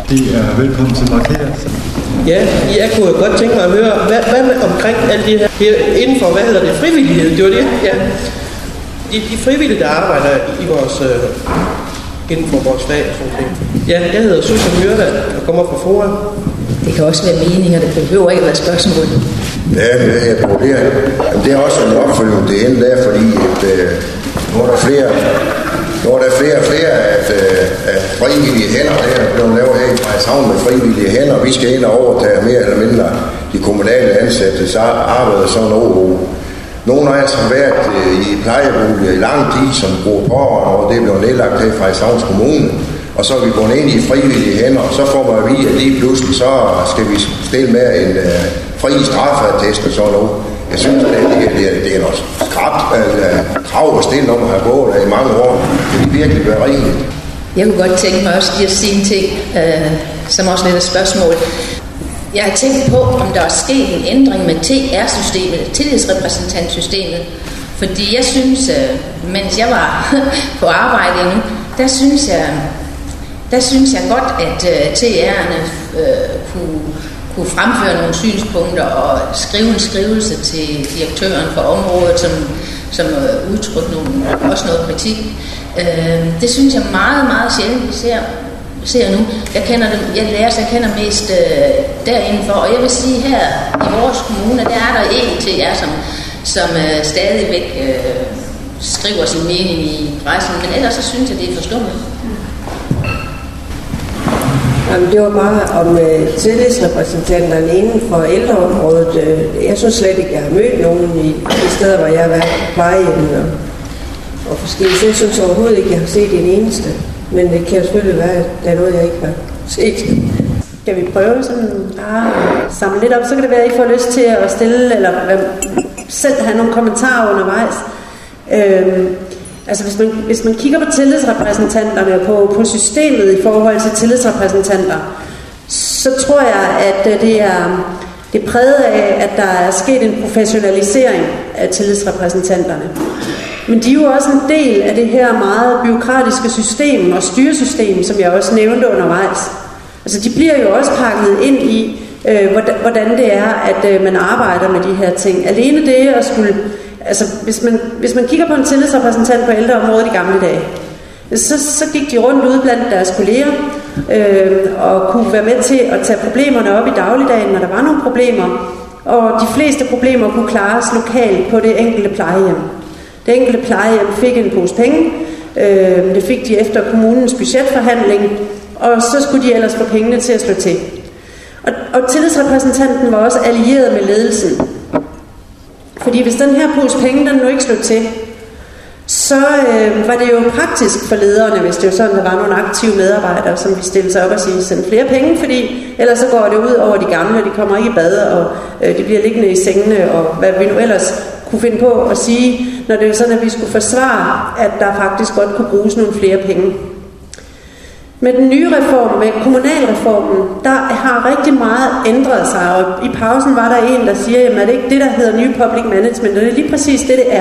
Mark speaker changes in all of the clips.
Speaker 1: Det er velkommen til Markere.
Speaker 2: Ja, jeg kunne godt tænke mig at høre, hvad med omkring alt det her inden for, hvad hedder det, frivillighed, det var det, ja. De frivillige, der arbejder i vores, inden for vores fag og sådan noget. Ja, jeg hedder Susan Myrvald og kommer fra Forum.
Speaker 3: Det kan også være meninger, det behøver ikke at være spørgsmål.
Speaker 4: Ja, det er også en opfølgning det ene der, fordi nu er der flere og flere at frivillige hænder, der er blevet lavet her i Frederikshavn med frivillige hænder. Vi skal ind og overtage mere eller mindre de kommunale ansatte, så arbejder sådan noget. Nogle af os har været i plejeboliger i lang tid, som bruger pårørende, og det er blevet nedlagt her i Frederikshavns Kommune. Og så er vi gået ind i frivillige hænder, og så får man at vide, at lige pludselig så skal vi stille med en fri straffeattest og sådan noget. Jeg synes, det er noget krav at stille om at have gået der i mange år. Det vil virkelig være rimeligt.
Speaker 3: Jeg kunne godt tænke mig også lige at sige en ting, som også lidt er spørgsmål. Jeg har tænkt på, om der er sket en ændring med TR-systemet, tillidsrepræsentantsystemet. Fordi jeg synes, mens jeg var på arbejde endnu, der synes jeg godt, at TR'erne kunne fremføre nogle synspunkter og skrive en skrivelse til direktøren for området, som udtrykte også noget kritik. Det synes jeg meget, meget sjældent, vi ser nu. Jeg kender mest derindenfor, og jeg vil sige her i vores kommune, der er der en TR, som stadigvæk skriver sin mening i pressen, men ellers så synes jeg, det er forstummet.
Speaker 5: Jamen, det var bare om tillidsrepræsentanterne inden for ældreområdet. Jeg synes slet ikke, jeg har mødt nogen i de steder, hvor jeg har været på plejehjem og forskellige. Så jeg synes overhovedet ikke, jeg har set en eneste. Men det kan jo selvfølgelig være, at der er noget, jeg ikke har set.
Speaker 6: Skal vi prøve sådan samle lidt op, så kan det være, at I får lyst til at stille, eller selv have nogle kommentarer undervejs. Altså hvis man kigger på tillidsrepræsentanterne, på systemet i forhold til tillidsrepræsentanter, så tror jeg, at det er præget af, at der er sket en professionalisering af tillidsrepræsentanterne. Men de er jo også en del af det her meget bureaukratiske system og styresystem, som jeg også nævnte undervejs. Altså de bliver jo også pakket ind i, hvordan det er, at man arbejder med de her ting. Alene det at skulle... Altså, hvis man kigger på en tillidsrepræsentant på ældreområdet i gamle dage, så gik de rundt ude blandt deres kolleger og kunne være med til at tage problemerne op i dagligdagen, når der var nogle problemer. Og de fleste problemer kunne klares lokalt på det enkelte plejehjem. Det enkelte plejehjem fik en pose penge. Det fik de efter kommunens budgetforhandling, og så skulle de ellers få pengene til at slå til. Og tillidsrepræsentanten var også allieret med ledelsen. Fordi hvis den her pose penge, den nu ikke slog til, så var det jo praktisk for lederne, hvis det jo sådan, der var nogle aktive medarbejdere, som ville stille sig op og sige, send flere penge, fordi ellers så går det ud over de gamle, de kommer ikke i bad, og de bliver liggende i sengene, og hvad vi nu ellers kunne finde på at sige, når det er sådan, at vi skulle forsvare, at der faktisk godt kunne bruges nogle flere penge. Med den nye reform, med kommunalreformen, der har rigtig meget ændret sig, og i pausen var der en, der siger, jamen er det ikke det, der hedder New Public Management, og det er lige præcis det er.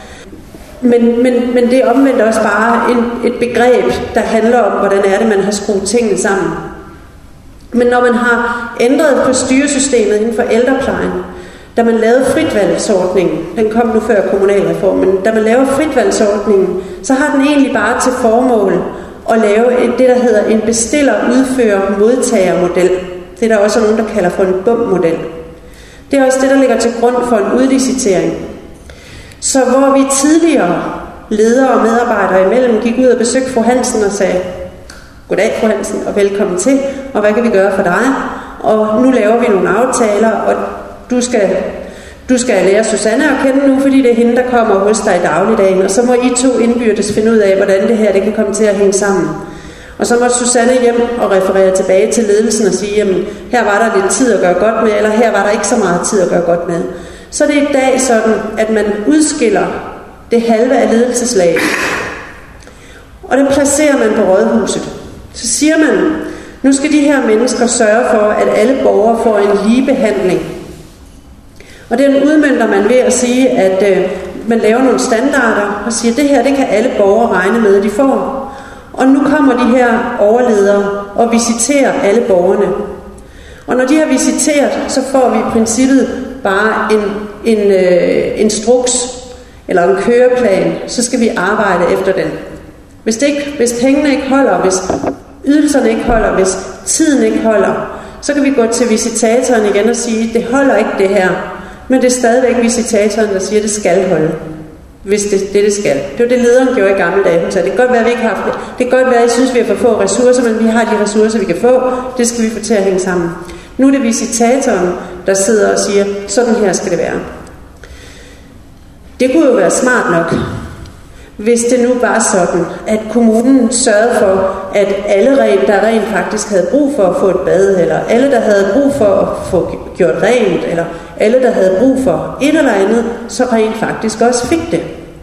Speaker 6: Men det er omvendt også bare et begreb, der handler om, hvordan er det, man har skruet tingene sammen. Men når man har ændret på styresystemet inden for ældreplejen, da man lavede fritvalgsordningen, den kom nu før kommunalreformen, da man laver fritvalgsordningen, så har den egentlig bare til formål at lave det, der hedder en bestiller-udfører-modtager-model. Det er der også nogen, der kalder for en BUM-model. Det er også det, der ligger til grund for en udlicitering. Så hvor vi tidligere ledere og medarbejdere imellem gik ud og besøgte fru Hansen og sagde, goddag fru Hansen og velkommen til, og hvad kan vi gøre for dig? Og nu laver vi nogle aftaler, og du skal lære Susanne at kende nu, fordi det er hende, der kommer hos dig i dagligdagen, og så må I to indbyrdes finde ud af, hvordan det her det kan komme til at hænge sammen. Og så må Susanne hjem og referere tilbage til ledelsen og sige, jamen her var der lidt tid at gøre godt med, eller her var der ikke så meget tid at gøre godt med. Så det er i dag sådan, at man udskiller det halve af ledelseslaget, og det placerer man på rådhuset. Så siger man, nu skal de her mennesker sørge for, at alle borgere får en lige behandling. Og den udmønter man ved at sige, at man laver nogle standarder og siger, at det her det kan alle borgere regne med, at de får. Og nu kommer de her overledere og visiterer alle borgerne. Og når de har visiteret, så får vi i princippet bare en instruks eller en køreplan, så skal vi arbejde efter den. Hvis pengene ikke holder, hvis ydelserne ikke holder, hvis tiden ikke holder, så kan vi gå til visitatoren igen og sige, det holder ikke det her, men det er stadigvæk visitatoren, der siger, det skal holde, hvis det skal. Det var det, lederen gjorde i gamle dage. Hun sagde, det kan godt være, vi ikke har haft det. Det kan godt være, at I synes, vi har for få ressourcer, men vi har de ressourcer, vi kan få. Det skal vi få til at hænge sammen. Nu er det visitatoren, der sidder og siger, sådan her skal det være. Det kunne jo være smart nok, hvis det nu var sådan, at kommunen sørgede for, at alle, der rent faktisk havde brug for at få et bad, eller alle, der havde brug for at få gjort rent, eller alle, der havde brug for et eller andet, så rent faktisk også fik det.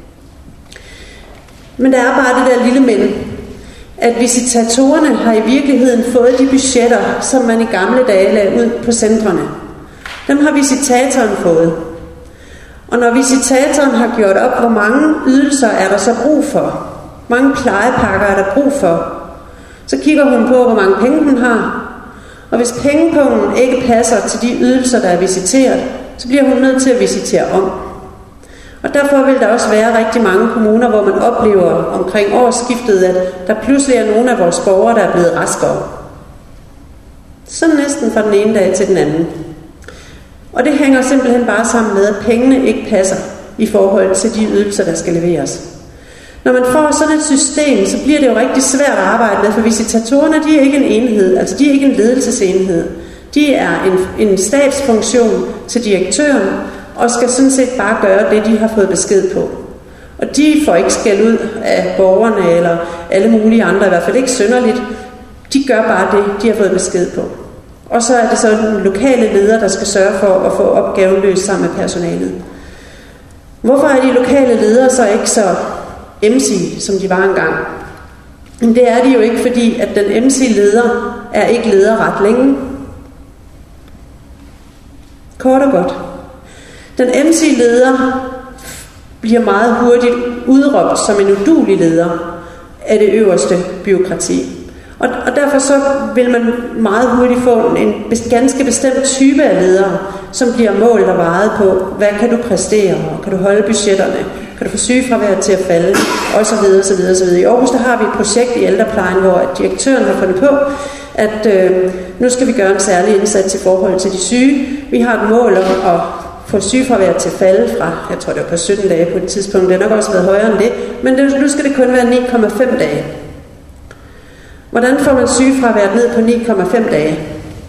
Speaker 6: Men der er bare det der lille men, at visitatorerne har i virkeligheden fået de budgetter, som man i gamle dage lagde ud på centrene. Dem har visitatoren fået. Og når visitatoren har gjort op, hvor mange ydelser er der så brug for, hvor mange plejepakker er der brug for, så kigger hun på, hvor mange penge hun har. Og hvis pengepungen ikke passer til de ydelser, der er visiteret, så bliver hun nødt til at visitere om. Og derfor vil der også være rigtig mange kommuner, hvor man oplever omkring årsskiftet, at der pludselig er nogle af vores borgere, der er blevet raskere. Så næsten fra den ene dag til den anden. Og det hænger simpelthen bare sammen med, at pengene ikke passer i forhold til de ydelser, der skal leveres. Når man får sådan et system, så bliver det jo rigtig svært at arbejde med, for visitatorerne, de er ikke en enhed, altså de er ikke en ledelsesenhed. De er en stabsfunktion til direktøren, og skal sådan set bare gøre det, de har fået besked på. Og de får ikke skæld ud af borgerne eller alle mulige andre, i hvert fald ikke synderligt. De gør bare det, de har fået besked på. Og så er det så den lokale leder, der skal sørge for at få opgaven løst sammen med personalet. Hvorfor er de lokale ledere så ikke så MC, som de var engang? Men det er de jo ikke, fordi at den MC-leder er ikke leder ret længe. Kort og godt. Den MC-leder bliver meget hurtigt udråbt som en uduelig leder af det øverste bureaukrati. Og derfor så vil man meget hurtigt få en ganske bestemt type af ledere, som bliver målt og vejet på, hvad kan du præstere, og kan du holde budgetterne, kan du få sygefraværet til at falde, osv. osv. I Aarhus der har vi et projekt i ældreplejen, hvor direktøren har fundet på, at nu skal vi gøre en særlig indsats i forhold til de syge. Vi har et mål om at få sygefraværet til at falde fra, jeg tror det var på 17 dage på et tidspunkt, det har nok også været højere end det, men nu skal det kun være 9,5 dage. Hvordan får man sygefraværet ned på 9,5 dage?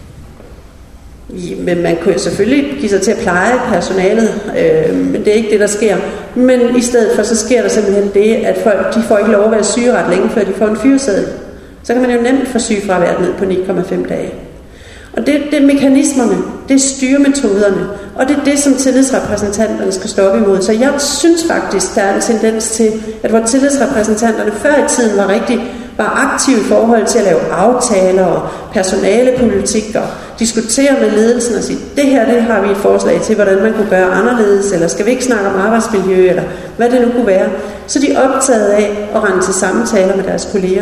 Speaker 6: Men man kunne selvfølgelig give sig til at pleje personalet, men det er ikke det, der sker. Men i stedet for, så sker der simpelthen det, at folk de får ikke lov at være syge ret længe, før de får en fyreseddel. Så kan man jo nemt få sygefraværet ned på 9,5 dage. Og det er mekanismerne, det er styremetoderne, og det er det, som tillidsrepræsentanterne skal stå op imod. Så jeg synes faktisk, der er en tendens til, at hvor tillidsrepræsentanterne før i tiden var aktive i forhold til at lave aftaler og personalepolitik og diskutere med ledelsen og sige, det her har vi et forslag til, hvordan man kunne gøre anderledes, eller skal vi ikke snakke om arbejdsmiljø, eller hvad det nu kunne være. Så de er optaget af at rende til samtaler med deres kolleger.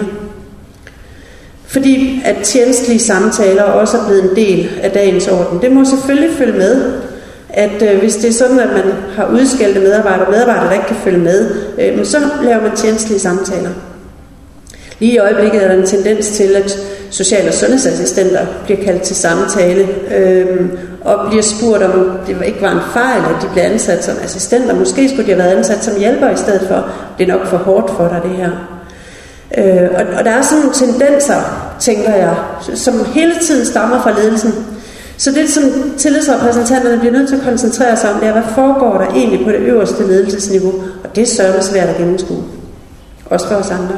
Speaker 6: Fordi at tjenestlige samtaler også er blevet en del af dagens orden. Det må selvfølgelig følge med, at hvis det er sådan, at man har udskældte medarbejdere, der ikke kan følge med, så laver man tjenestlige samtaler. Lige i øjeblikket er der en tendens til, at social- og sundhedsassistenter bliver kaldt til samtale og bliver spurgt, om det ikke var en fejl, at de blev ansat som assistenter. Måske skulle de have været ansat som hjælper i stedet for. Det er nok for hårdt for dig, det her. Og der er sådan nogle tendenser, tænker jeg, som hele tiden stammer fra ledelsen. Så det, som tillidsrepræsentanterne bliver nødt til at koncentrere sig om, det er, hvad foregår der egentlig på det øverste ledelsesniveau. Og det er sørme svært at gennemskue. Også for os andre.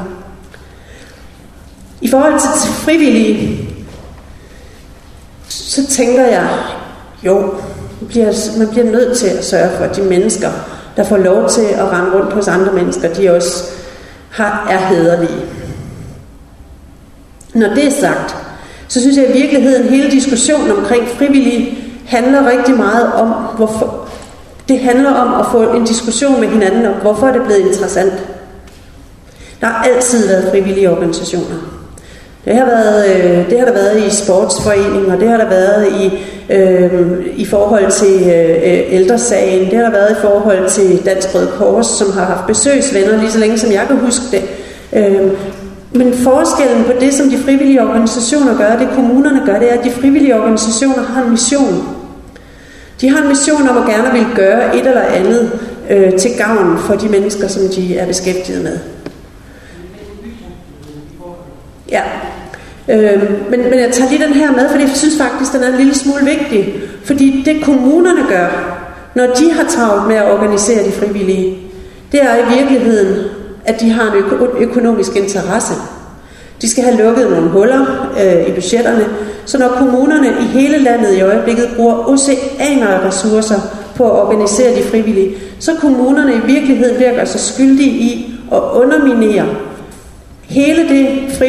Speaker 6: I forhold til frivillige, så tænker jeg, jo, man bliver nødt til at sørge for, at de mennesker, der får lov til at rende rundt hos andre mennesker, de også er hæderlige. Når det er sagt, så synes jeg i virkeligheden, hele diskussionen omkring frivillige handler rigtig meget om, hvorfor. Det handler om at få en diskussion med hinanden om, hvorfor er det blevet interessant. Der har altid været frivillige organisationer. Det har der været i sportsforeninger, det har der været i forhold til ældresagen, det har der været i forhold til Dansk Røde Kors, som har haft besøgsvenner lige så længe som jeg kan huske det. Men forskellen på det, som de frivillige organisationer gør, det kommunerne gør, det er, at de frivillige organisationer har en mission. De har en mission om at gerne vil gøre et eller andet til gavn for de mennesker, som de er beskæftiget med. Ja, men jeg tager lige den her med, fordi jeg synes faktisk, den er en lille smule vigtig. Fordi det kommunerne gør, når de har travlt med at organisere de frivillige, det er i virkeligheden, at de har en økonomisk interesse. De skal have lukket nogle huller i budgetterne, så når kommunerne i hele landet i øjeblikket bruger oceaner af ressourcer på at organisere de frivillige, så kommunerne i virkeligheden ved at gøre sig skyldige i at underminere hele det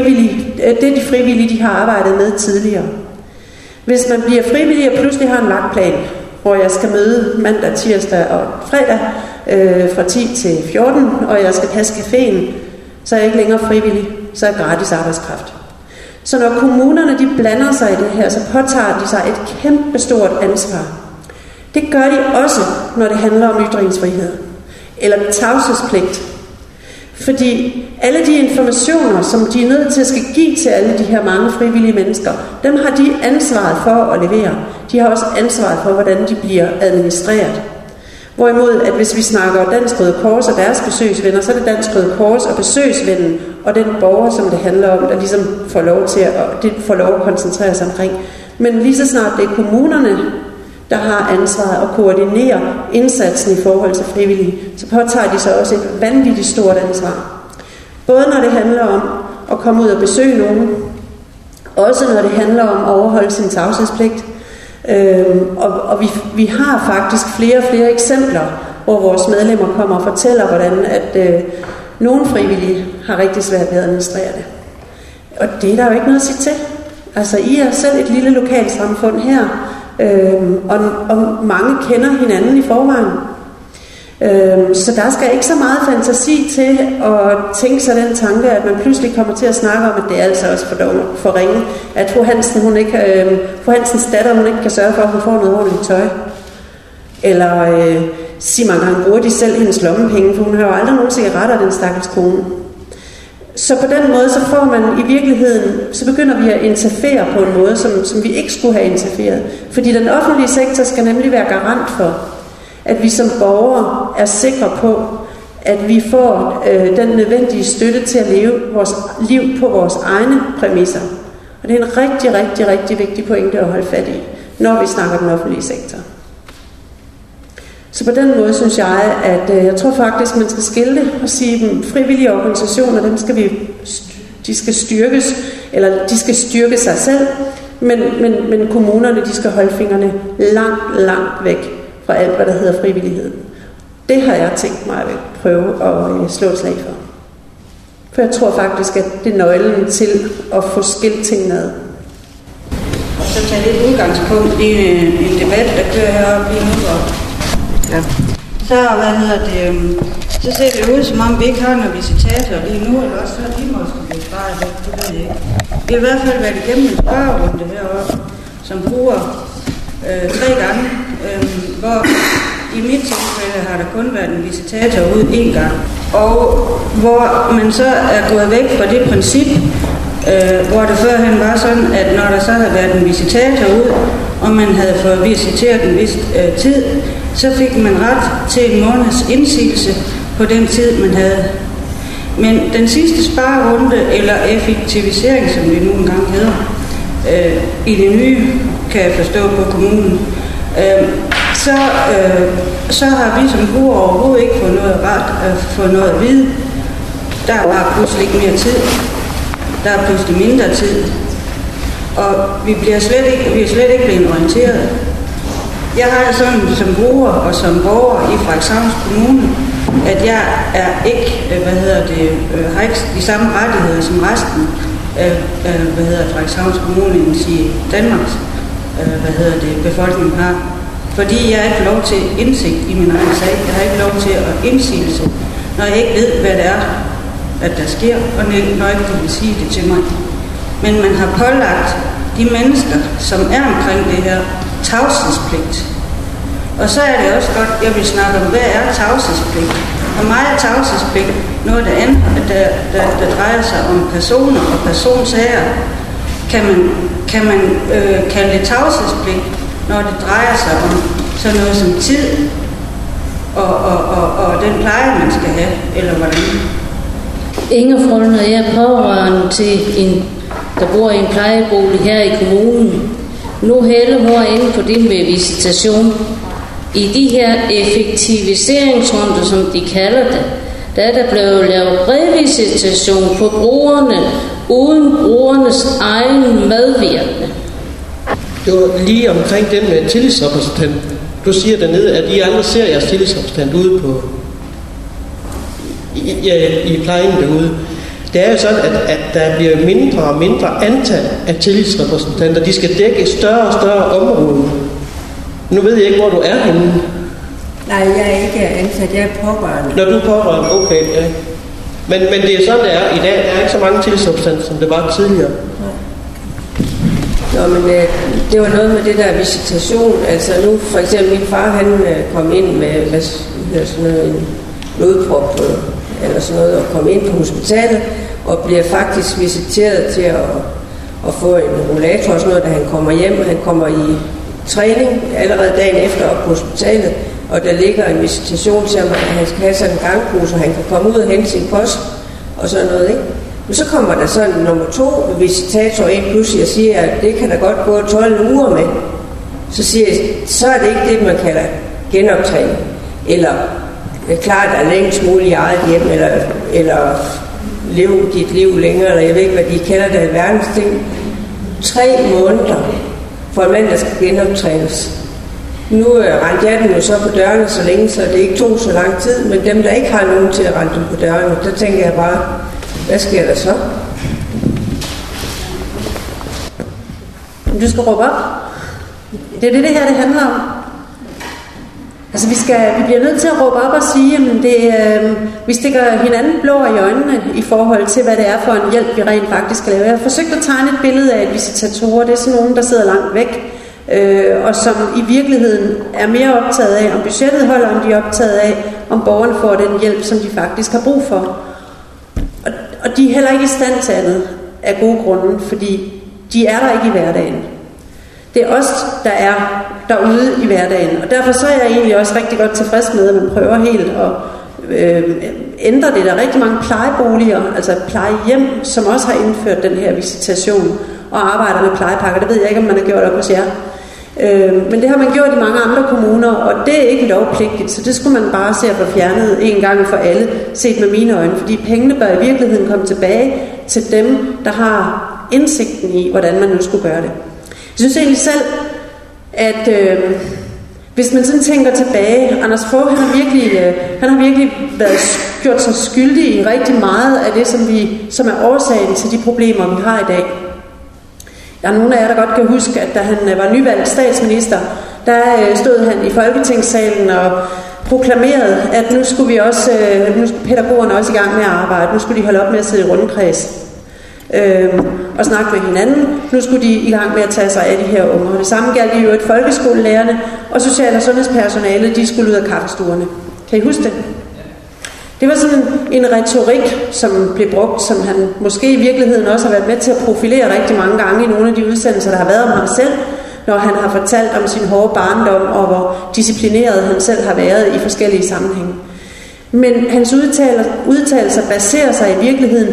Speaker 6: de frivillige de har arbejdet med tidligere. Hvis man bliver frivillig og pludselig har en vagtplan, hvor jeg skal møde mandag, tirsdag og fredag fra 10 til 14, og jeg skal passe caféen, så er jeg ikke længere frivillig, så er jeg gratis arbejdskraft. Så når kommunerne de blander sig i det her, så påtager de sig et kæmpestort ansvar. Det gør de også, når det handler om ytringsfrihed eller tavshedspligt. Fordi alle de informationer, som de er nødt til at skal give til alle de her mange frivillige mennesker, dem har de ansvaret for at levere. De har også ansvaret for, hvordan de bliver administreret. Hvorimod, at hvis vi snakker Dansk Røde Kors og deres besøgsvenner, så er det Dansk Røde Kors og besøgsvennen og den borger, som det handler om, der ligesom får lov at koncentrere sig omkring. Men lige så snart det er kommunerne, der har ansvaret at koordinere indsatsen i forhold til frivillige, så påtager de sig også et vanvittigt stort ansvar. Både når det handler om at komme ud og besøge nogen, også når det handler om at overholde sin tavshedspligt. Og vi har faktisk flere og flere eksempler, hvor vores medlemmer kommer og fortæller, hvordan at nogle frivillige har rigtig svært ved at administrere det. Og det er der jo ikke noget at sige til. Altså, I er selv et lille lokalsamfund her, og mange kender hinanden i forvejen. Så der skal ikke så meget fantasi til at tænke sig den tanke, at man pludselig kommer til at snakke om, at det er altså også for ringe, at fru Hansens datter, hun ikke kan sørge for, at hun får noget ordentligt tøj. Eller sige mange gange, bruger de selv hendes lommepenge, for hun har jo aldrig nogen cigaretter, den stakkels kone. Så på den måde, så får man i virkeligheden, så begynder vi at interfere på en måde, som vi ikke skulle have interferet. Fordi den offentlige sektor skal nemlig være garant for, at vi som borgere er sikre på, at vi får den nødvendige støtte til at leve vores liv på vores egne præmisser. Og det er en rigtig, rigtig, rigtig vigtig pointe at holde fat i, når vi snakker den offentlige sektor. Så på den måde synes jeg, at jeg tror faktisk, man skal skille det og sige, at frivillige organisationer, de skal styrkes, eller de skal styrke sig selv, men kommunerne, de skal holde fingrene langt, langt væk fra alt, hvad der hedder frivillighed. Det har jeg tænkt mig at prøve at slå et slag for. For jeg tror faktisk, at det er nøglen til at få skilt tingene ad.
Speaker 7: Og så tage lidt udgangspunkt i en debat, der kører heroppe lige nu. Ja. Så ser det ud, som om vi ikke har nogen visitator lige nu, eller også så er de måske blevet sparet væk, det ved jeg ikke. Vi har i hvert fald været igennem en spørgerunde heroppe, som bruger 3 gange, hvor i mit tilfælde har der kun været en visitator ud 1 gang. Og hvor man så er gået væk fra det princip, hvor det førhen var sådan, at når der så havde været en visitator ud, og man havde fået visiteret en vis tid, så fik man ret til en måneds indsigelse på den tid, man havde. Men den sidste sparerunde, eller effektivisering, som det nu engang hedder, i det nye, kan jeg forstå på kommunen, så har vi som brugere overhovedet ikke fået noget at vide. Der er bare pludselig ikke mere tid. Der er pludselig mindre tid. Og vi er slet ikke blevet orienteret. Jeg har sådan som bruger og som borger i Frederikshavns Kommune, at jeg er ikke, har ikke de samme rettigheder som resten af, Frederikshavns Kommune, i Danmarks, befolkningen har. Fordi jeg ikke får lov til indsigt i min egen sag. Jeg har ikke lov til at indsigelse, når jeg ikke ved, hvad det er, at der sker, og når ikke de vil sige det til mig. Men man har pålagt de mennesker, som er omkring det her, tavshedspligt. Og så er det også godt, jeg vil snakke om, hvad er tavshedspligt? For mig er tavshedspligt noget der andet, der drejer sig om personer og personsager. Kan man kalde det tavshedspligt, når det drejer sig om sådan noget som tid og den pleje, man skal have, eller hvordan?
Speaker 8: Inger Frøen og jeg er pårørende til en, der bor i en plejebolig her i kommunen. Nu hælder mor inde på det med visitation. I de her effektiviseringsrunder, som de kalder det, der er der blevet lavet revisitation på brugerne, uden brugernes egen medvirkning.
Speaker 2: Det var lige omkring den med tillidsrepræsentant. Du siger dernede, at I aldrig ser jeres tillidsrepræsentant ude på i plejen derude. Det er jo sådan, at der bliver mindre og mindre antal af tillidsrepræsentanter. De skal dække et større og større område. Nu ved jeg ikke, hvor du er henne.
Speaker 5: Nej, jeg er ikke ansat. Jeg er pårørende.
Speaker 2: Når du er pårørende, okay, ja. Men det er sådan, det er i dag. Der er ikke så mange tillidsrepræsentanter, som det var tidligere.
Speaker 5: Nå, men det var noget med det der visitation. Altså nu, for eksempel min far, han kom ind med sådan noget, en blodprop eller sådan noget, og kom ind på hospitalet, og bliver faktisk visiteret til at få en rollator og sådan noget, da han kommer hjem. Han kommer i træning allerede dagen efter op på hospitalet, og der ligger en visitation til ham, at han skal have sådan en gangpose, og han kan komme ud og hente sin post og sådan noget, ikke? Men så kommer der sådan nummer 2 visitator ind pludselig og siger, at det kan der godt gå 12 uger med. Så siger jeg, så er det ikke det, man kalder genoptræning. Eller klart er længst muligt i eget hjem, eller leve dit liv længere, eller jeg ved ikke, hvad de kalder det, verdens ting. 3 måneder for en mand, der skal genoptrænes. Nu rendte jeg den jo så på dørene så længe, så det ikke tog så lang tid, men dem, der ikke har nogen til at rende dem på dørene, der tænker jeg bare, hvad sker der så?
Speaker 6: Du skal råbe op. Det er det her, det handler om. Altså, vi bliver nødt til at råbe op og sige, at vi stikker hinanden blå i øjnene i forhold til, hvad det er for en hjælp, vi rent faktisk skal lave. Jeg har forsøgt at tegne et billede af, at visitatorer, det er sådan nogen, der sidder langt væk, og som i virkeligheden er mere optaget af, om budgettet holder, om de er optaget af, om borgerne får den hjælp, som de faktisk har brug for. Og de er heller ikke i stand til andet af gode grunde, fordi de er der ikke i hverdagen. Det er os, der er derude i hverdagen. Og derfor så er jeg egentlig også rigtig godt tilfreds med, at man prøver helt at ændre det. Der er rigtig mange plejeboliger, altså plejehjem, som også har indført den her visitation og arbejder med plejepakker. Det ved jeg ikke, om man har gjort op hos jer. Men det har man gjort i mange andre kommuner, og det er ikke lovpligtigt, så det skulle man bare se at få fjernet en gang for alle, set med mine øjne, fordi pengene bør i virkeligheden komme tilbage til dem, der har indsigten i, hvordan man nu skulle gøre det. Jeg synes egentlig selv, at hvis man sådan tænker tilbage, Anders Fogh, han har virkelig gjort sig skyldig i rigtig meget af det, som er årsagen til de problemer, vi har i dag. Der er nogen af jer, der godt kan huske, at da han var nyvalgt statsminister, der stod han i Folketingssalen og proklamerede, at nu skulle pædagogerne også i gang med at arbejde. Nu skulle de holde op med at sidde i rundkreds og snakke med hinanden. Nu skulle de i gang med at tage sig af de her unger. Det samme galt jo et folkeskolelærerne og social- og sundhedspersonale, de skulle ud af kaffestuerne. Kan I huske det? Det var sådan en retorik, som blev brugt, som han måske i virkeligheden også har været med til at profilere rigtig mange gange i nogle af de udsendelser, der har været om ham selv, når han har fortalt om sin hårde barndom og hvor disciplineret han selv har været i forskellige sammenhænge. Men hans udtalelser baserer sig i virkeligheden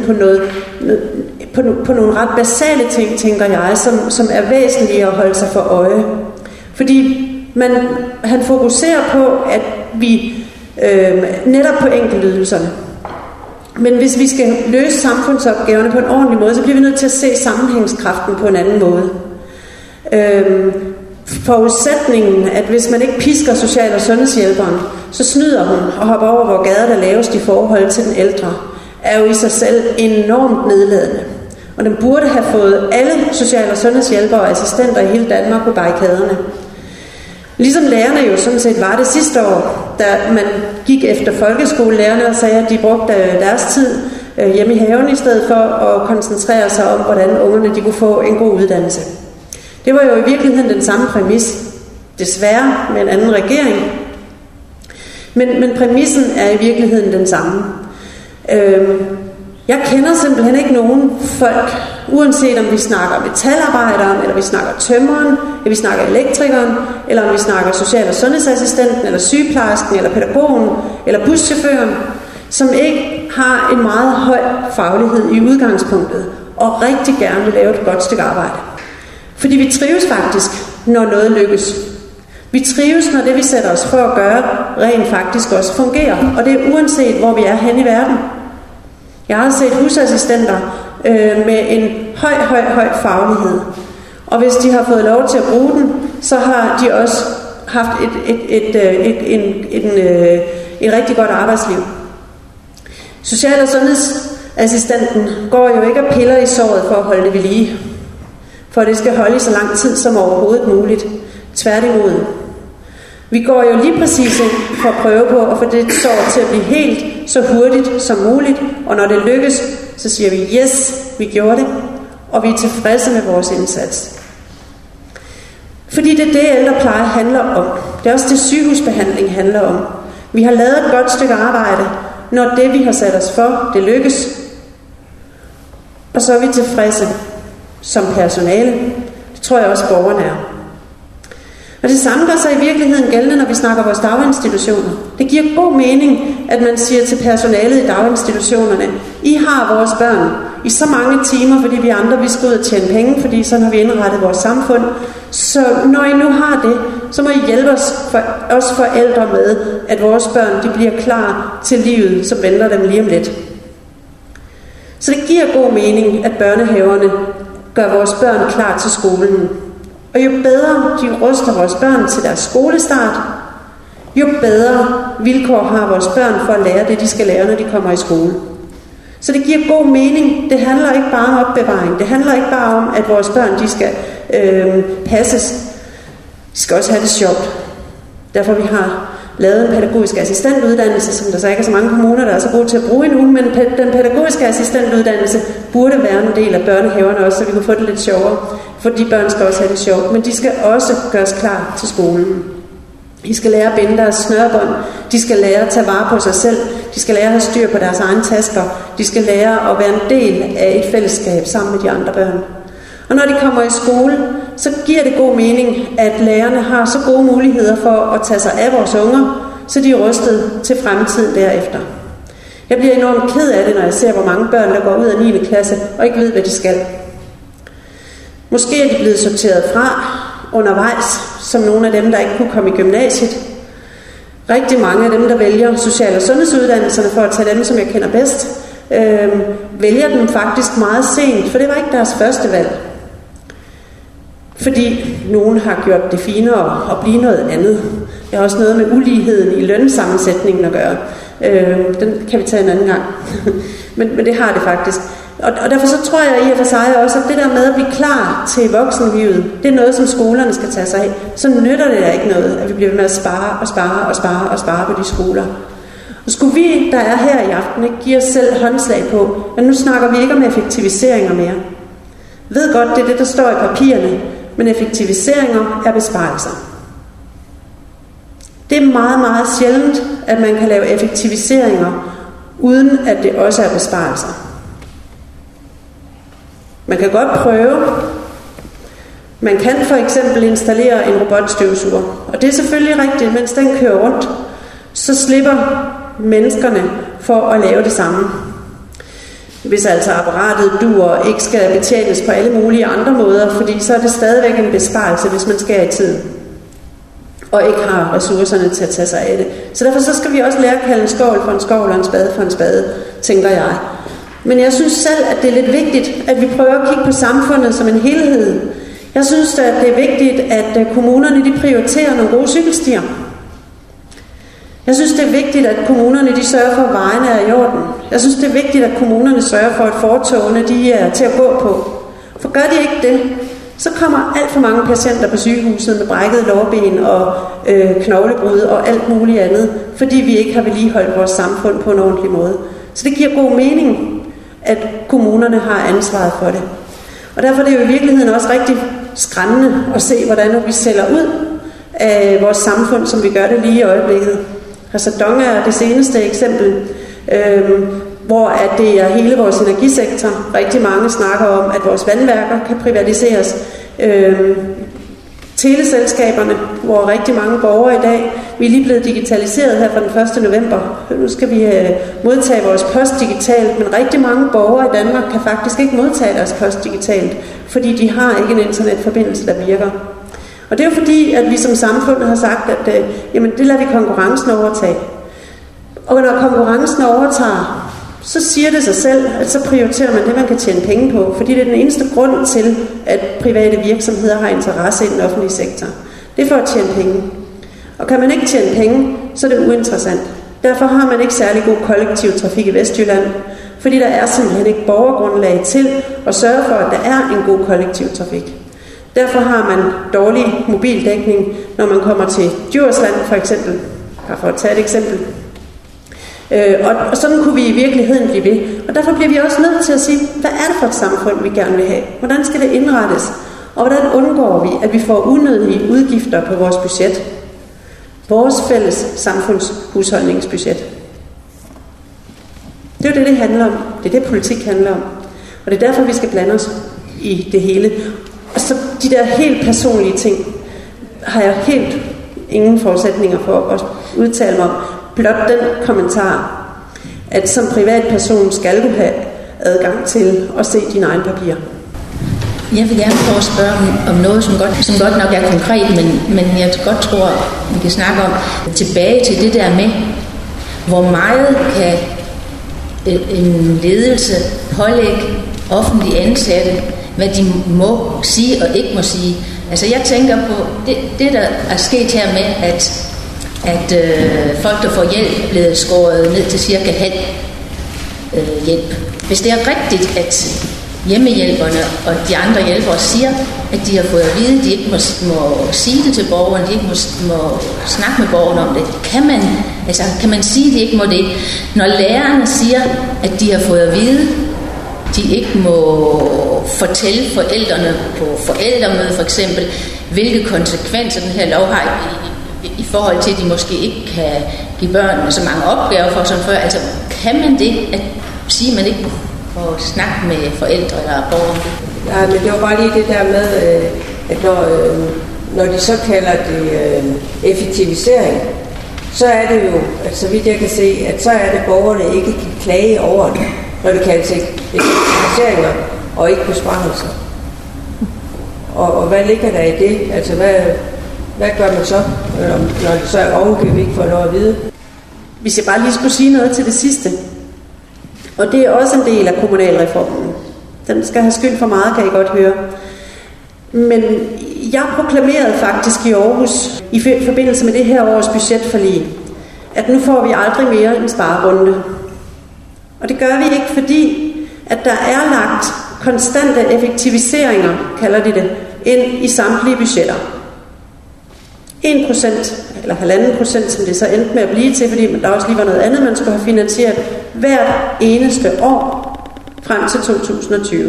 Speaker 6: på nogle ret basale ting, tænker jeg, som er væsentlige at holde sig for øje. Fordi han fokuserer på, at vi netop på enkeltydelserne. Men hvis vi skal løse samfundsopgaverne på en ordentlig måde, så bliver vi nødt til at se sammenhængskraften på en anden måde. Forudsætningen, at hvis man ikke pisker social- og sundhedshjælperen, så snyder hun og hopper over, hvor gader der lavest i forhold til den ældre, er jo i sig selv enormt nedladende. Og den burde have fået alle social- og sundhedshjælpere og assistenter i hele Danmark på barrikaderne. Ligesom lærerne jo sådan set var det sidste år, da man gik efter folkeskolelærerne og sagde, at de brugte deres tid hjemme i haven, i stedet for at koncentrere sig om, hvordan ungerne de kunne få en god uddannelse. Det var jo i virkeligheden den samme præmis, desværre med en anden regering. Men præmissen er i virkeligheden den samme. Jeg kender simpelthen ikke nogen folk, uanset om vi snakker metalarbejderen, eller vi snakker tømreren, eller vi snakker elektrikeren, eller om vi snakker social- og sundhedsassistenten, eller sygeplejersken, eller pædagogen, eller buschaufføren, som ikke har en meget høj faglighed i udgangspunktet, og rigtig gerne vil lave et godt stykke arbejde. Fordi vi trives faktisk, når noget lykkes. Vi trives, når det vi sætter os for at gøre, rent faktisk også fungerer, og det er uanset hvor vi er hen i verden. Jeg har set husassistenter med en høj faglighed. Og hvis de har fået lov til at bruge den, så har de også haft et rigtig godt arbejdsliv. Social- og sundhedsassistenten går jo ikke og piller i såret for at holde det ved lige. For det skal holde i så lang tid som overhovedet muligt. Tværtimod. Vi går jo lige præcis ind for at prøve på at få det sår til at blive helt så hurtigt som muligt. Og når det lykkes, så siger vi, yes, vi gjorde det. Og vi er tilfredse med vores indsats. Fordi det er det, ældrepleje handler om. Det er også det, sygehusbehandling handler om. Vi har lavet et godt stykke arbejde, når det, vi har sat os for, det lykkes. Og så er vi tilfredse som personale. Det tror jeg også, borgerne er. Og det samme gør sig i virkeligheden gældende, når vi snakker vores daginstitutioner. Det giver god mening, at man siger til personalet i daginstitutionerne, I har vores børn i så mange timer, fordi vi andre vi skal ud og tjene penge, fordi sådan har vi indrettet vores samfund. Så når I nu har det, så må I hjælpe os forældre med, at vores børn de bliver klar til livet, som venter dem lige om lidt. Så det giver god mening, at børnehaverne gør vores børn klar til skolen. Og jo bedre de ruster vores børn til deres skolestart, jo bedre vilkår har vores børn for at lære det, de skal lære, når de kommer i skole. Så det giver god mening. Det handler ikke bare om opbevaring. Det handler ikke bare om, at vores børn de skal passes. De skal også have det sjovt. Derfor vi har lavet en pædagogisk assistentuddannelse, som der så ikke er så mange kommuner, der er så gode til at bruge endnu, men den pædagogiske assistentuddannelse burde være en del af børnehaverne også, så vi kunne få det lidt sjovere. For de børn skal også have det sjovt, men de skal også gøres klar til skolen. De skal lære at binde deres snørebånd, de skal lære at tage vare på sig selv, de skal lære at have styr på deres egne tasker, de skal lære at være en del af et fællesskab sammen med de andre børn. Og når de kommer i skole, så giver det god mening, at lærerne har så gode muligheder for at tage sig af vores unger, så de er rustet til fremtiden derefter. Jeg bliver enormt ked af det, når jeg ser, hvor mange børn, der går ud af 9. klasse og ikke ved, hvad de skal. Måske er de blevet sorteret fra undervejs, som nogle af dem, der ikke kunne komme i gymnasiet. Rigtig mange af dem, der vælger social- og sundhedsuddannelserne, for at tage dem, som jeg kender bedst, vælger dem faktisk meget sent, for det var ikke deres første valg. Fordi nogen har gjort det finere at blive noget andet. Det har også noget med uligheden i lønsammensætningen at gøre. Den kan vi tage en anden gang. men det har det faktisk. Og derfor så tror jeg i og for sig også, at det der med at blive klar til voksenlivet, det er noget, som skolerne skal tage sig af. Så nytter det da ikke noget, at vi bliver ved med at spare på de skoler. Og skulle vi, der er her i aften, ikke give os selv håndslag på, at nu snakker vi ikke om effektiviseringer mere. Ved godt, det er det, der står i papirerne, men effektiviseringer er besparelser. Det er meget, meget sjældent, at man kan lave effektiviseringer, uden at det også er besparelser. Man kan godt prøve. Man kan for eksempel installere en robotstøvsuger. Og det er selvfølgelig rigtigt, mens den kører rundt, så slipper menneskerne for at lave det samme. Hvis altså apparatet duer ikke skal betjenes på alle mulige andre måder, fordi så er det stadigvæk en besparelse, hvis man skærer i tiden og ikke har ressourcerne til at tage sig af det. Så derfor så skal vi også lære at kalde en skovl for en skovl og en spade for en spade, tænker jeg. Men jeg synes selv, at det er lidt vigtigt, at vi prøver at kigge på samfundet som en helhed. Jeg synes, at det er vigtigt, at kommunerne de prioriterer nogle gode cykelstier. Jeg synes, det er vigtigt, at kommunerne de sørger for, at vejene er i orden. Jeg synes, det er vigtigt, at kommunerne sørger for, at fortovene de er til at gå på. For gør de ikke det, så kommer alt for mange patienter på sygehuset med brækket lårben og knoglebrud og alt muligt andet, fordi vi ikke har vedligeholdt vores samfund på en ordentlig måde. Så det giver god mening, at kommunerne har ansvaret for det. Og derfor er det jo i virkeligheden også rigtig skræmmende at se, hvordan vi sælger ud af vores samfund, som vi gør det lige i øjeblikket. Altså Dong er det seneste eksempel, hvor at det er hele vores energisektor. Rigtig mange snakker om, at vores vandværker kan privatiseres. Teleselskaberne, hvor rigtig mange borgere i dag, vi er lige blevet digitaliseret her fra den 1. november. Nu skal vi modtage vores post digitalt, men rigtig mange borgere i Danmark kan faktisk ikke modtage deres post digitalt, fordi de har ikke en internetforbindelse, der virker. Og det er jo fordi, at vi som samfund har sagt, at jamen, det lader vi konkurrencen overtage. Og når konkurrencen overtager, så siger det sig selv, at så prioriterer man det, man kan tjene penge på. Fordi det er den eneste grund til, at private virksomheder har interesse i den offentlige sektor. Det er for at tjene penge. Og kan man ikke tjene penge, så er det uinteressant. Derfor har man ikke særlig god kollektiv trafik i Vestjylland. Fordi der er simpelthen ikke borgergrundlag til at sørge for, at der er en god kollektiv trafik. Derfor har man dårlig mobildækning, når man kommer til Djursland for eksempel. Bare for at tage et eksempel. Og sådan kunne vi i virkeligheden blive ved. Og derfor bliver vi også nødt til at sige, hvad er det for et samfund, vi gerne vil have? Hvordan skal det indrettes? Og hvordan undgår vi, at vi får unødige udgifter på vores budget? Vores fælles samfundshusholdningsbudget. Det er jo det handler om. Det er det, politik handler om. Og det er derfor, vi skal blande os i det hele. Og så de der helt personlige ting, har jeg helt ingen forudsætninger for at udtale mig om. Blot den kommentar, at som privatperson skal du have adgang til at se dine egne papirer.
Speaker 3: Jeg vil gerne prøve at spørge om noget, som godt nok er konkret, men jeg godt tror, vi kan snakke om tilbage til det der med, hvor meget kan en ledelse pålægge offentlige ansatte, hvad de må sige og ikke må sige. Altså jeg tænker på det der er sket her med, at folk, der får hjælp, er blevet skåret ned til cirka halv hjælp. Hvis det er rigtigt, at hjemmehjælperne og de andre hjælpere siger, at de har fået at vide, at de ikke må sige det til borgerne, de ikke må snakke med borgerne om det, kan man sige, at de ikke må det? Når lærerne siger, at de har fået at vide, de ikke må fortælle forældrene på forældremøde for eksempel, hvilke konsekvenser den her lov har i forhold til, at de måske ikke kan give børnene så mange opgaver for som før. Altså, kan man det, at sige, at man ikke må snakke med forældre eller borgere?
Speaker 5: Ja, men det var bare lige det der med, at når de så kalder det effektivisering, så er det jo, at så vidt jeg kan se, at så er det borgerne ikke kan klage over det, når det kaldes effektiviseringer og ikke besparelser. Og hvad ligger der i det? Altså, hvad gør man så, når det så er ovenkøbet ikke får noget at vide?
Speaker 6: Hvis jeg bare lige skulle sige noget til det sidste, og det er også en del af kommunalreformen. Den skal have skyld for meget, kan I godt høre. Men jeg proklamerede faktisk i Aarhus, i forbindelse med det her års budgetforlig, at nu får vi aldrig mere en sparerunde. Og det gør vi ikke, fordi at der er lagt konstante effektiviseringer, kalder de det, ind i samtlige budgetter. 1% eller 1,5%, som det så endte med at blive til, fordi der også lige var noget andet, man skulle have finansieret hvert eneste år frem til 2020.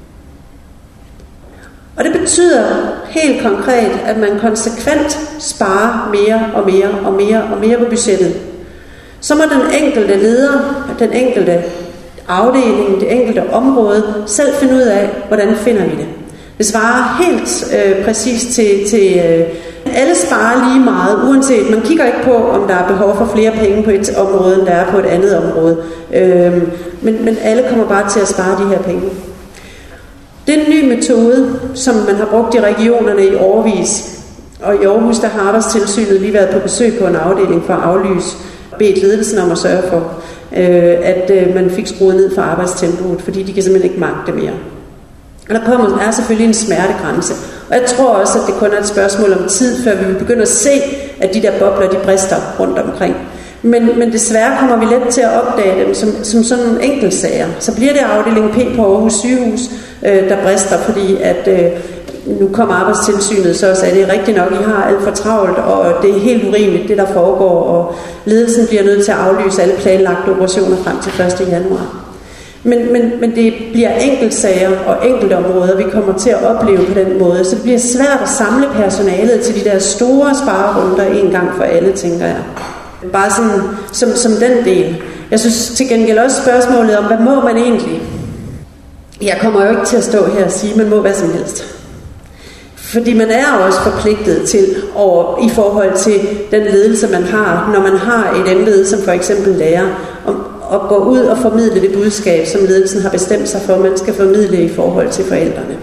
Speaker 6: Og det betyder helt konkret, at man konsekvent sparer mere og mere og mere og mere på budgettet. Så må den enkelte leder, den enkelte afdeling, det enkelte område selv finde ud af, hvordan finder vi det. Det svarer helt præcis til alle sparer lige meget, uanset man kigger ikke på, om der er behov for flere penge på et område, end der er på et andet område. Men alle kommer bare til at spare de her penge. Det er en ny metode, som man har brugt i regionerne i årevis. Og i Aarhus, der har Arbejdstilsynet lige været på besøg på en afdeling for at aflyse, bedt ledelsen om at sørge for, at man fik skruet ned for arbejdstempoet, fordi de kan simpelthen ikke magte mere. Og der er selvfølgelig en smertegrænse. Og jeg tror også, at det kun er et spørgsmål om tid, før vi vil begynde at se, at de der bobler, de brister rundt omkring. Men desværre kommer vi let til at opdage dem som sådan nogle enkeltsager. Så bliver det afdeling P på Aarhus Sygehus, der brister, fordi at nu kommer Arbejdstilsynet så og sagde, det er rigtigt nok, I har alt for travlt, og det er helt urimeligt, det der foregår, og ledelsen bliver nødt til at aflyse alle planlagte operationer frem til 1. januar. Men det bliver enkeltsager og enkeltområder, vi kommer til at opleve på den måde. Så det bliver svært at samle personalet til de der store sparerunder en gang for alle, tænker jeg. Bare sådan som den del. Jeg synes til gengæld også spørgsmålet om, hvad må man egentlig? Jeg kommer jo ikke til at stå her og sige, at man må hvad som helst. Fordi man er også forpligtet til, i forhold til den ledelse, man har, når man har et embede, som for eksempel lærer, at gå ud og formidle det budskab, som ledelsen har bestemt sig for, at man skal formidle i forhold til forældrene.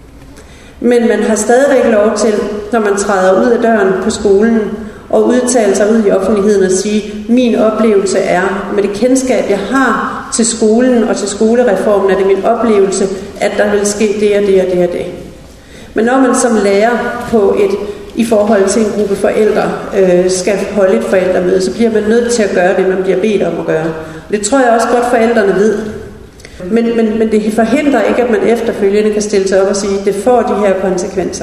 Speaker 6: Men man har stadigvæk lov til, når man træder ud af døren på skolen, og udtale sig ud i offentligheden og sige, min oplevelse er, med det kendskab, jeg har til skolen og til skolereformen, er det min oplevelse, at der vil ske det og det og det og det. Men når man som lærer i forhold til en gruppe forældre skal holde et forældremøde, så bliver man nødt til at gøre det, man bliver bedt om at gøre. Det tror jeg også godt, forældrene ved. Men det forhindrer ikke, at man efterfølgende kan stille sig op og sige, at det får de her konsekvenser.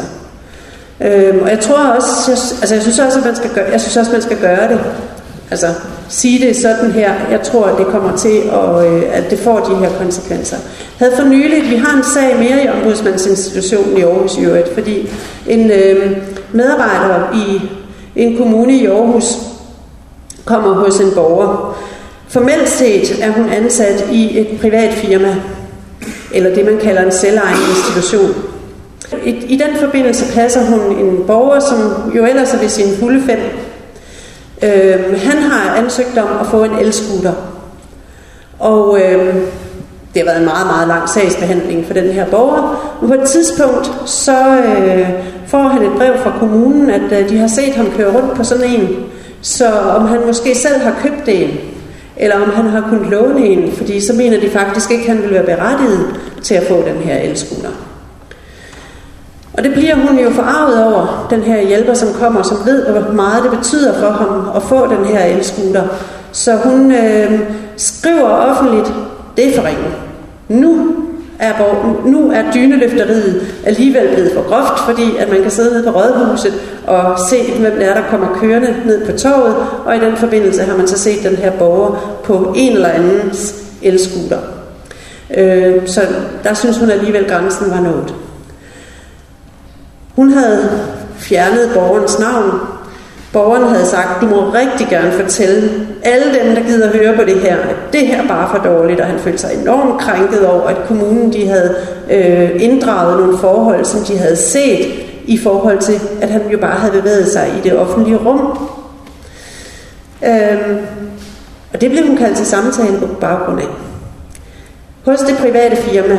Speaker 6: Og jeg tror også, jeg synes også, at man skal gøre det. Altså sige det sådan her. Jeg tror, at det kommer til at det får de her konsekvenser. Jeg havde for nyligt, vi har en sag mere i Ombudsmandsinstitutionen i Aarhus i øvrigt, fordi en medarbejder i en kommune i Aarhus kommer hos en borger. Formelt set er hun ansat i et privat firma, eller det man kalder en selvejende institution. I den forbindelse passer hun en borger, som jo ellers er ved sin fulde fem. Han har ansøgt om at få en elscooter. Og det har været en meget, meget lang sagsbehandling for den her borger. Og på et tidspunkt så får han et brev fra kommunen, at de har set ham køre rundt på sådan en. Så om han måske selv har købt en, eller om han har kunnet låne en, fordi så mener de faktisk ikke, at han vil være berettiget til at få den her elscooter. Og det bliver hun jo forarvet over, den her hjælper, som kommer, som ved, hvor meget det betyder for ham at få den her elscooter. Så hun skriver offentligt, det er for ringe. Nu er dyneløfteriet alligevel blevet for groft, fordi at man kan sidde nede på Rådhuset og se, hvem det er, der kommer kørende ned på torvet, og i den forbindelse har man så set den her borger på en eller andens elscooter. Så der synes hun alligevel, grænsen var nået. Hun havde fjernet borgerens navn. Borgeren havde sagt, du må rigtig gerne fortælle alle dem, der gider høre på det her, at det her bare for dårligt, og han følte sig enormt krænket over, at kommunen de havde inddraget nogle forhold, som de havde set i forhold til, at han jo bare havde bevæget sig i det offentlige rum. Og det blev hun kaldt til samtale på baggrund af. Hos det private firma,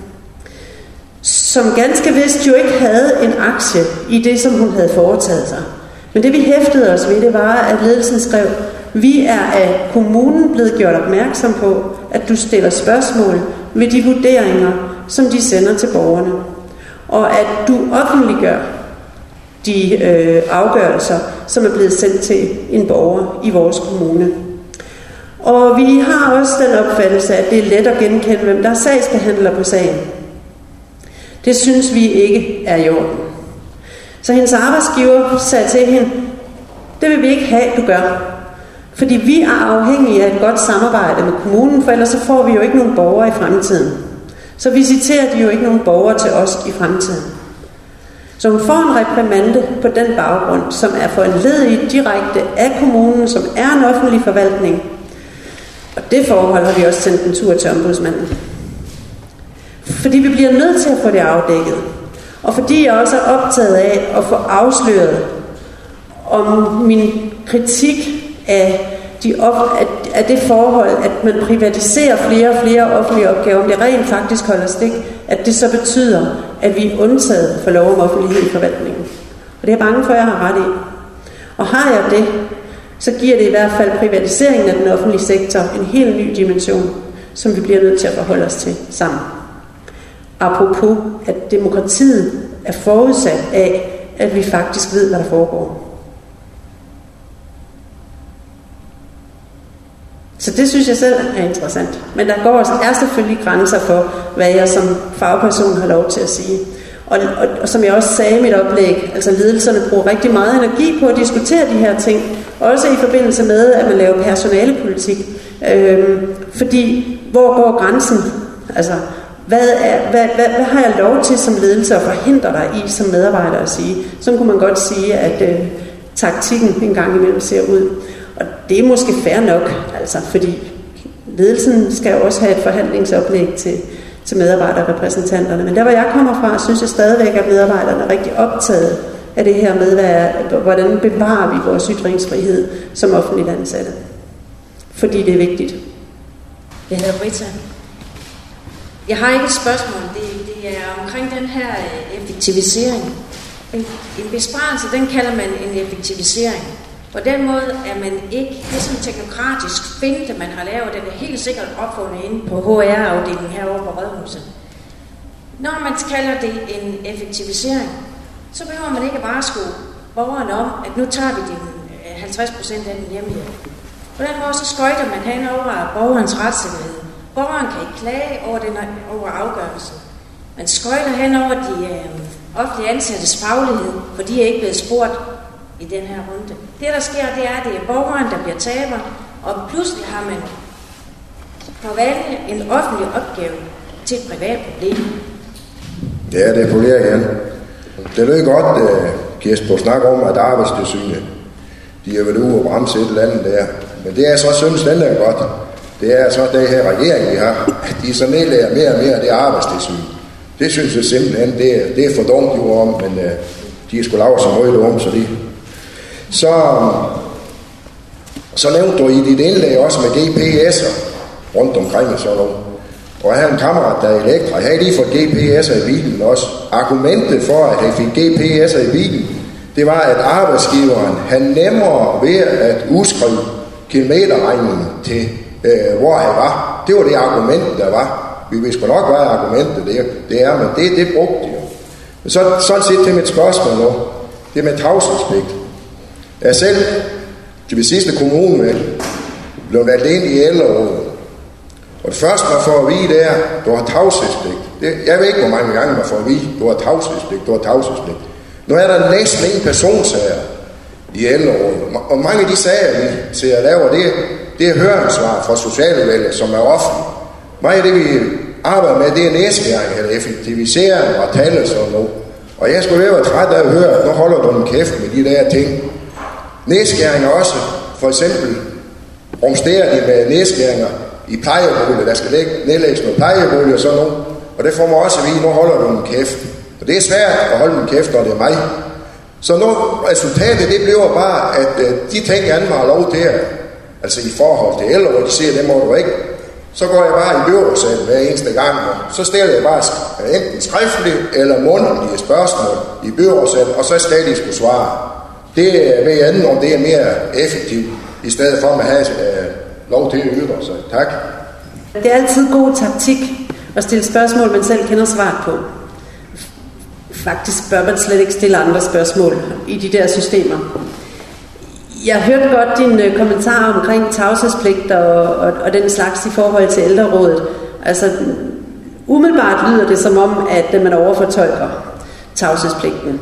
Speaker 6: som ganske vist jo ikke havde en aktie i det, som hun havde foretaget sig. Men det vi hæftede os ved, det var, at ledelsen skrev, vi er af kommunen blevet gjort opmærksom på, at du stiller spørgsmål ved de vurderinger, som de sender til borgerne. Og at du offentliggør de afgørelser, som er blevet sendt til en borger i vores kommune. Og vi har også den opfattelse, at det er let at genkende, hvem der er sagsbehandler på sagen. Det synes vi ikke er i orden. Så hendes arbejdsgiver sagde til hende, det vil vi ikke have, du gør. Fordi vi er afhængige af et godt samarbejde med kommunen, for ellers så får vi jo ikke nogen borgere i fremtiden. Så visiterer de jo ikke nogen borgere til os i fremtiden. Så hun får en reprimande på den baggrund, som er foranlediget direkte af kommunen, som er en offentlig forvaltning. Og det forhold har vi også sendt en tur til ombudsmanden. Fordi vi bliver nødt til at få det afdækket. Og fordi jeg også er optaget af at få afsløret om min kritik af det forhold, at man privatiserer flere og flere offentlige opgaver, om det rent faktisk holder stik, at det så betyder, at vi er undtaget for lov om offentlighed i forvaltningen. Og det er jeg bange for, at jeg har ret i. Og har jeg det, så giver det i hvert fald privatiseringen af den offentlige sektor en helt ny dimension, som vi bliver nødt til at forholde os til sammen. Apropos, at demokratiet er forudsat af, at vi faktisk ved, hvad der foregår. Så det synes jeg selv er interessant. Men der er selvfølgelig grænser for, hvad jeg som fagperson har lov til at sige. Og som jeg også sagde i mit oplæg, altså ledelserne bruger rigtig meget energi på at diskutere de her ting. Også i forbindelse med, at man laver personalepolitik. Fordi hvor går grænsen? Altså, hvad har jeg lov til som ledelse at forhindre dig i som medarbejder at sige? Så kunne man godt sige, at taktikken en gang imellem ser ud. Og det er måske fair nok, altså, fordi ledelsen skal jo også have et forhandlingsoplæg til medarbejderrepræsentanterne. Men der, hvor jeg kommer fra, synes jeg stadigvæk, at medarbejderne er rigtig optaget af det her med, hvordan bevarer vi vores ytringsfrihed som offentligt ansatte. Fordi det er vigtigt.
Speaker 9: Jeg hedder Britta. Jeg har ikke et spørgsmål. Det er omkring den her effektivisering. En besparelse, den kalder man en effektivisering. På den måde er man ikke, det er sådan en teknokratisk finte, man har lavet, den er helt sikkert opfundet inde på HR-afdelingen herovre på Rådhuset. Når man kalder det en effektivisering, så behøver man ikke bare skue borgeren om, at nu tager vi din 50% af den hjemmehjælp. På den måde så skøjter man hen over borgerens retssikkerhed. Borgeren kan ikke klage over afgørelsen. Man skøjter hen over de offentlige ansattes faglighed, for de er ikke blevet spurgt i den her runde. Det, der sker, det er, at det er borgeren, der bliver taber, og pludselig har man forvandlet en offentlig opgave til et privat problem.
Speaker 4: Ja, det er poleret igen. Det lød godt, Jesper snakker om, at Arbejdstilsynet, de er vel ude og bremse et eller andet der. Men det er så synes, den er godt. Det er så det her regering, vi har. De så nedlægger mere og mere, det er Arbejdstilsyn. Det synes jeg simpelthen, det er for dumt, jo om, men de er sgu lavet så meget om, så de... Så nævnte du i dit indlæg også med GPS'er rundt omkring og sådan noget. Og jeg havde en kammerat, der er elektrer. Jeg havde lige fået GPS'er i bilen også. Argumentet for, at jeg fik GPS'er i bilen, det var, at arbejdsgiveren havde nemmere ved at udskrive kilometerregningen til, hvor jeg var. Det var det argument, der var. Vi vidste sgu nok, hvad argumentet det er, men det brugte de jo. Så sådan set til mit spørgsmål nu. Det med tavshedspligt. Jeg selv, til det sidste kommune med, blev valgt ind i ældrerådet. Og det første, man får at vide, det er, du har tavshedspligt. Jeg ved ikke, hvor mange gange man får at vide, du har tavshedspligt. Nu er der næsten ingen personsager i ældrerådet. Og mange af de sager, vi ser og laver, det er høringssvar fra socialudvalget, som er offentlige. Meget af det, vi arbejder med, det er nedskæring eller effektivisering og tal og sådan noget. Og jeg skulle være træt af at høre, at nu holder du en kæft med de der ting. Nedskæringer også, for eksempel rumsterer de med nedskæringer i plejeboliger, der skal nedlægges med plejeboliger og sådan noget. Og det får mig også at vide, nu holder du en kæft. Og det er svært at holde en kæft, når det er mig. Så nu resultatet, det bliver bare, at de ting, jeg har lov til, altså i forhold til ældre, hvor de siger, det må du ikke, så går jeg bare i byrådsalen hver eneste gang, og så stiller jeg bare enten skriftligt eller mundtlige spørgsmål i byrådsalen, og så skal de skulle svare. Det ved jeg ikke, om det er mere effektivt, i stedet for at man har lov til at ytre sig. Tak.
Speaker 6: Det er altid god taktik at stille spørgsmål, man selv kender svaret på. Faktisk bør man slet ikke stille andre spørgsmål i de der systemer. Jeg hørte godt din kommentar omkring tavshedspligt og den slags i forhold til ældrerådet. Altså, umiddelbart lyder det som om, at man overfortolker tavshedspligten.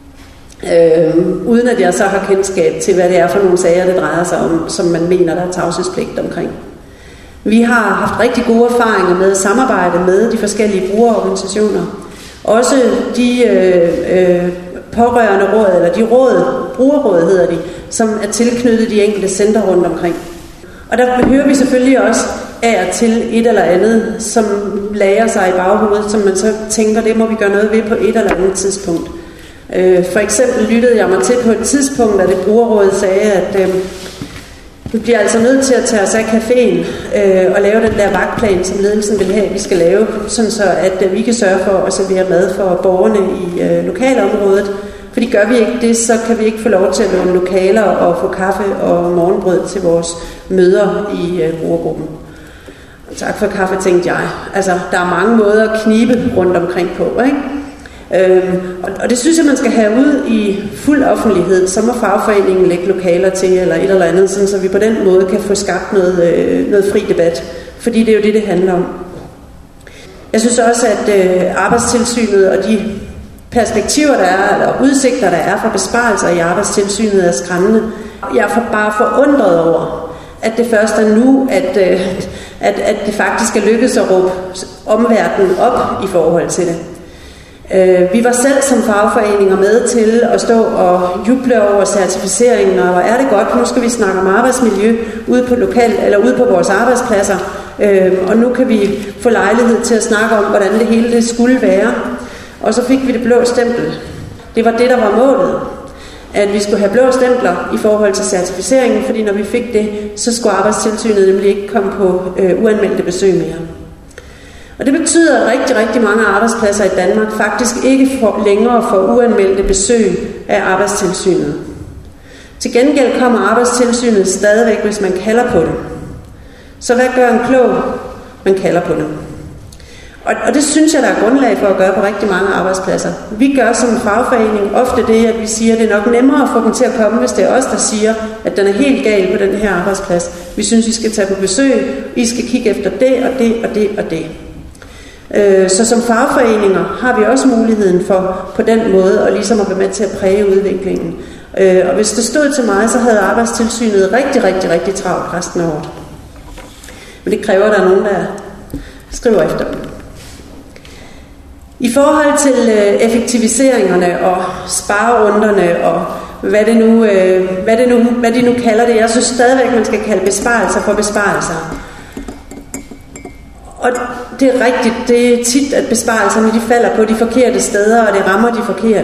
Speaker 6: Uden at jeg så har kendskab til, hvad det er for nogle sager, det drejer sig om, som man mener, der er tavshedspligt omkring. Vi har haft rigtig gode erfaringer med at samarbejde med de forskellige brugerorganisationer. Også de pårørende råd, eller de brugerråd hedder de, som er tilknyttet de enkelte center rundt omkring. Og der hører vi selvfølgelig også af og til et eller andet, som lager sig i baghovedet, som man så tænker, det må vi gøre noget ved på et eller andet tidspunkt. For eksempel lyttede jeg mig til på et tidspunkt, at det brugerrådet sagde, at vi bliver altså nødt til at tage os af caféen og lave den der vagtplan, som ledelsen vil have, vi skal lave, sådan så at vi kan sørge for at servere mad for borgerne i lokalområdet. Fordi gør vi ikke det, så kan vi ikke få lov til at låne lokaler og få kaffe og morgenbrød til vores møder i brugergruppen. Og tak for kaffe, tænkte jeg. Altså, der er mange måder at knibe rundt omkring på, ikke? Og det synes jeg, man skal have ud i fuld offentlighed. Så må fagforeningen lægge lokaler til eller et eller andet, sådan, så vi på den måde kan få skabt noget fri debat. Fordi det er jo det handler om. Jeg synes også, at Arbejdstilsynet og de perspektiver, der er, eller udsigter, der er for besparelser i Arbejdstilsynet, er skræmmende. Jeg er bare forundret over, at det først er nu, at at det faktisk er lykkedes at råbe omverdenen op i forhold til det. Vi var selv som fagforeninger med til at stå og juble over certificeringen, og hvor er det godt, nu skal vi snakke om arbejdsmiljø ude på vores arbejdspladser, og nu kan vi få lejlighed til at snakke om, hvordan det hele det skulle være. Og så fik vi det blå stempel. Det var det, der var målet. At vi skulle have blå stempler i forhold til certificeringen, fordi når vi fik det, så skulle Arbejdstilsynet nemlig ikke komme på uanmeldte besøg mere. Og det betyder, at rigtig, rigtig mange arbejdspladser i Danmark faktisk ikke længere får uanmeldte besøg af Arbejdstilsynet. Til gengæld kommer Arbejdstilsynet stadigvæk, hvis man kalder på det. Så hvad gør en klog? Man kalder på det. Og det synes jeg, der er grundlag for at gøre på rigtig mange arbejdspladser. Vi gør som fagforening ofte det, at vi siger, at det er nok nemmere at få dem til at komme, hvis det er os, der siger, at den er helt gal på den her arbejdsplads. Vi synes, I skal tage på besøg, I skal kigge efter det og det og det og det. Så som fagforeninger har vi også muligheden for på den måde at ligesom at være med til at præge udviklingen. Og hvis det stod til mig, så havde Arbejdstilsynet rigtig, rigtig, rigtig travlt resten af året. Men det kræver, at der er nogen, der skriver efter dem. I forhold til effektiviseringerne og sparerunderne og hvad de nu kalder det, jeg synes stadigvæk, man skal kalde besparelser for besparelser. Og det er rigtigt, det er tit, at besparelserne de falder på de forkerte steder, og det rammer de forkerte.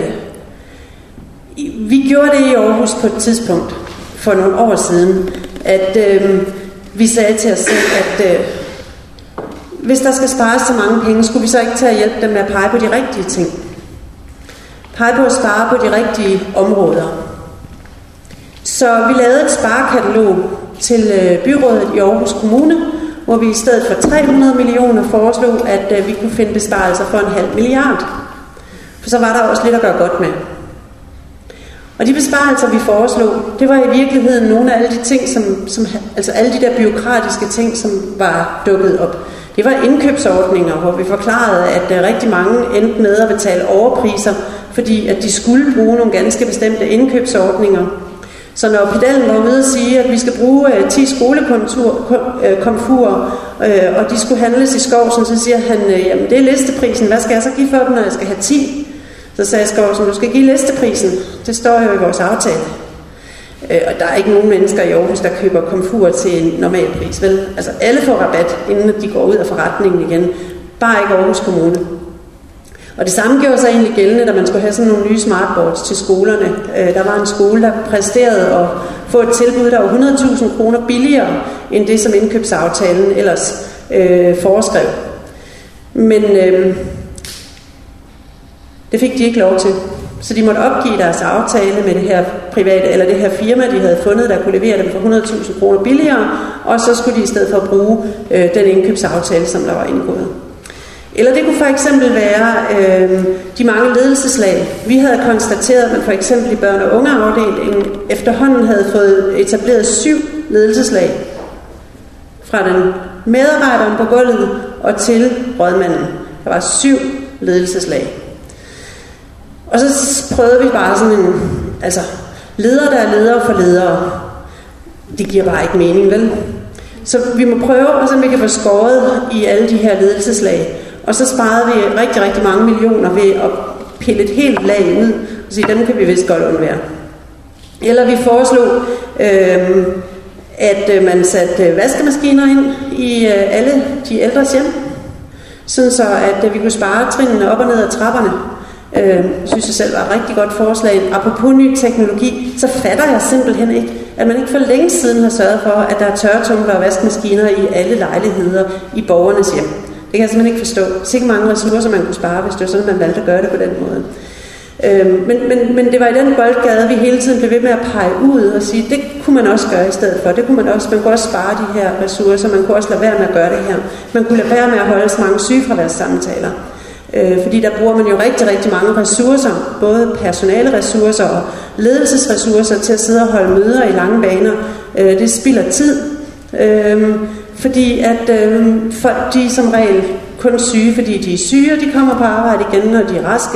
Speaker 6: Vi gjorde det i Aarhus på et tidspunkt for nogle år siden, at vi sagde til os selv, at hvis der skal spares så mange penge, skulle vi så ikke tage at hjælpe dem med at pege på de rigtige ting. Pege på at spare på de rigtige områder. Så vi lavede et sparekatalog til byrådet i Aarhus Kommune, hvor vi i stedet for 300 millioner foreslog, at vi kunne finde besparelser for 0,5 milliard. For så var der også lidt at gøre godt med. Og de besparelser, vi foreslog, det var i virkeligheden nogle af alle de ting, altså alle de der byråkratiske ting, som var dukket op. Det var indkøbsordninger, hvor vi forklarede, at rigtig mange endte med at betale overpriser, fordi at de skulle bruge nogle ganske bestemte indkøbsordninger. Så når pedellen var ude at sige, at vi skal bruge 10 skolekomfurer, og de skulle handles i Skovsen, så siger han, jamen det er listeprisen, hvad skal jeg så give for dem, når jeg skal have 10? Så sagde Skovsen, du skal give listeprisen, det står jo i vores aftale. Og der er ikke nogen mennesker i Aarhus, der køber komfurer til en normal pris, vel? Altså alle får rabat, inden de går ud af forretningen igen, bare ikke Aarhus Kommune. Og det samme gjorde sig egentlig gældende, da man skulle have sådan nogle nye smartboards til skolerne. Der var en skole, der præsterede at få et tilbud, der var 100.000 kroner billigere, end det, som indkøbsaftalen ellers foreskrev. Men det fik de ikke lov til. Så de måtte opgive deres aftale med det her private, eller det her firma, de havde fundet, der kunne levere dem for 100.000 kroner billigere, og så skulle de i stedet for at bruge den indkøbsaftale, som der var indgået. Eller det kunne for eksempel være de mange ledelseslag. Vi havde konstateret, at man for eksempel i børne- og ungeafdelingen efterhånden havde fået etableret 7 ledelseslag. Fra den medarbejderen på gulvet og til rådmanden. Der var 7 ledelseslag. Og så prøvede vi bare sådan en, altså ledere, der er ledere for ledere. Det giver bare ikke mening, vel? Så vi må prøve, og så vi kan få skåret i alle de her ledelseslag. Og så sparede vi rigtig, rigtig mange millioner ved at pille et helt lag ud, og sige, dem kan vi vist godt undvære. Eller vi foreslog, at man satte vaskemaskiner ind i alle de ældres hjem, sådan så at vi kunne spare trinene op og ned ad trapperne. Synes jeg selv var et rigtig godt forslag. Apropos ny teknologi, så fatter jeg simpelthen ikke, at man ikke for længe siden har sørget for, at der er tørretumbler og vaskemaskiner i alle lejligheder i borgernes hjem. Det kan jeg simpelthen ikke forstå. Sikke mange ressourcer, man kunne spare, hvis det var sådan, man valgte at gøre det på den måde. Men det var i den boldgade, vi hele tiden blev ved med at pege ud og sige, det kunne man også gøre i stedet for. Man kunne også spare de her ressourcer. Man kunne også lade være med at gøre det her. Man kunne lade være med at holde så mange sygefraværssamtaler. Fordi der bruger man jo rigtig, rigtig mange ressourcer, både personaleressourcer og ledelsesressourcer til at sidde og holde møder i lange baner. Det spilder tid, fordi at folk de er som regel kun syge, fordi de er syge, og de kommer på arbejde igen, når de er raske.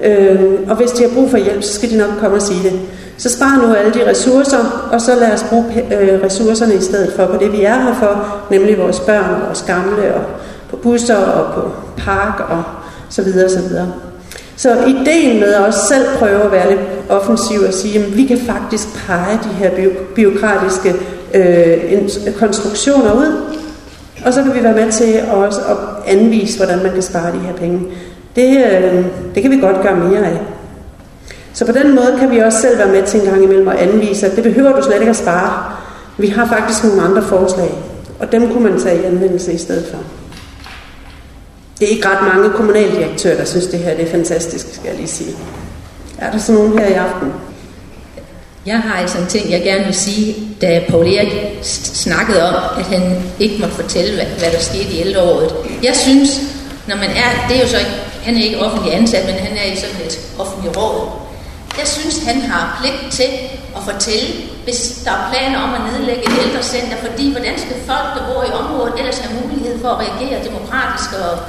Speaker 6: Og hvis de har brug for hjælp, så skal de nok komme og sige det. Så spar nu alle de ressourcer, og så lad os bruge ressourcerne i stedet for på det, vi er her for, nemlig vores børn, vores gamle, og på busser og på park og så videre, så videre. Så ideen med at også selv prøve at være lidt offensiv og sige, at vi kan faktisk pege de her bureaukratiske konstruktioner ud, og så kan vi være med til også at anvise, hvordan man kan spare de her penge. Det kan vi godt gøre mere af. Så på den måde kan vi også selv være med til en gang imellem at anvise, at det behøver du slet ikke at spare. Vi har faktisk nogle andre forslag, og dem kunne man tage i anvendelse i stedet for. Det er ikke ret mange kommunaldirektører, der synes, det her det er fantastisk, skal jeg lige sige. Er der så nogen her i aften?
Speaker 3: Jeg har altså en ting, jeg gerne vil sige, da Poul Erik snakkede om, at han ikke måtte fortælle, hvad der skete i ældrerådet. Jeg synes, når man er, det er jo så ikke, han er ikke offentlig ansat, men han er i sådan et offentligt råd. Jeg synes, han har pligt til at fortælle, hvis der er planer om at nedlægge et ældrecenter, fordi hvordan skal folk, der bor i området, ellers have mulighed for at reagere demokratisk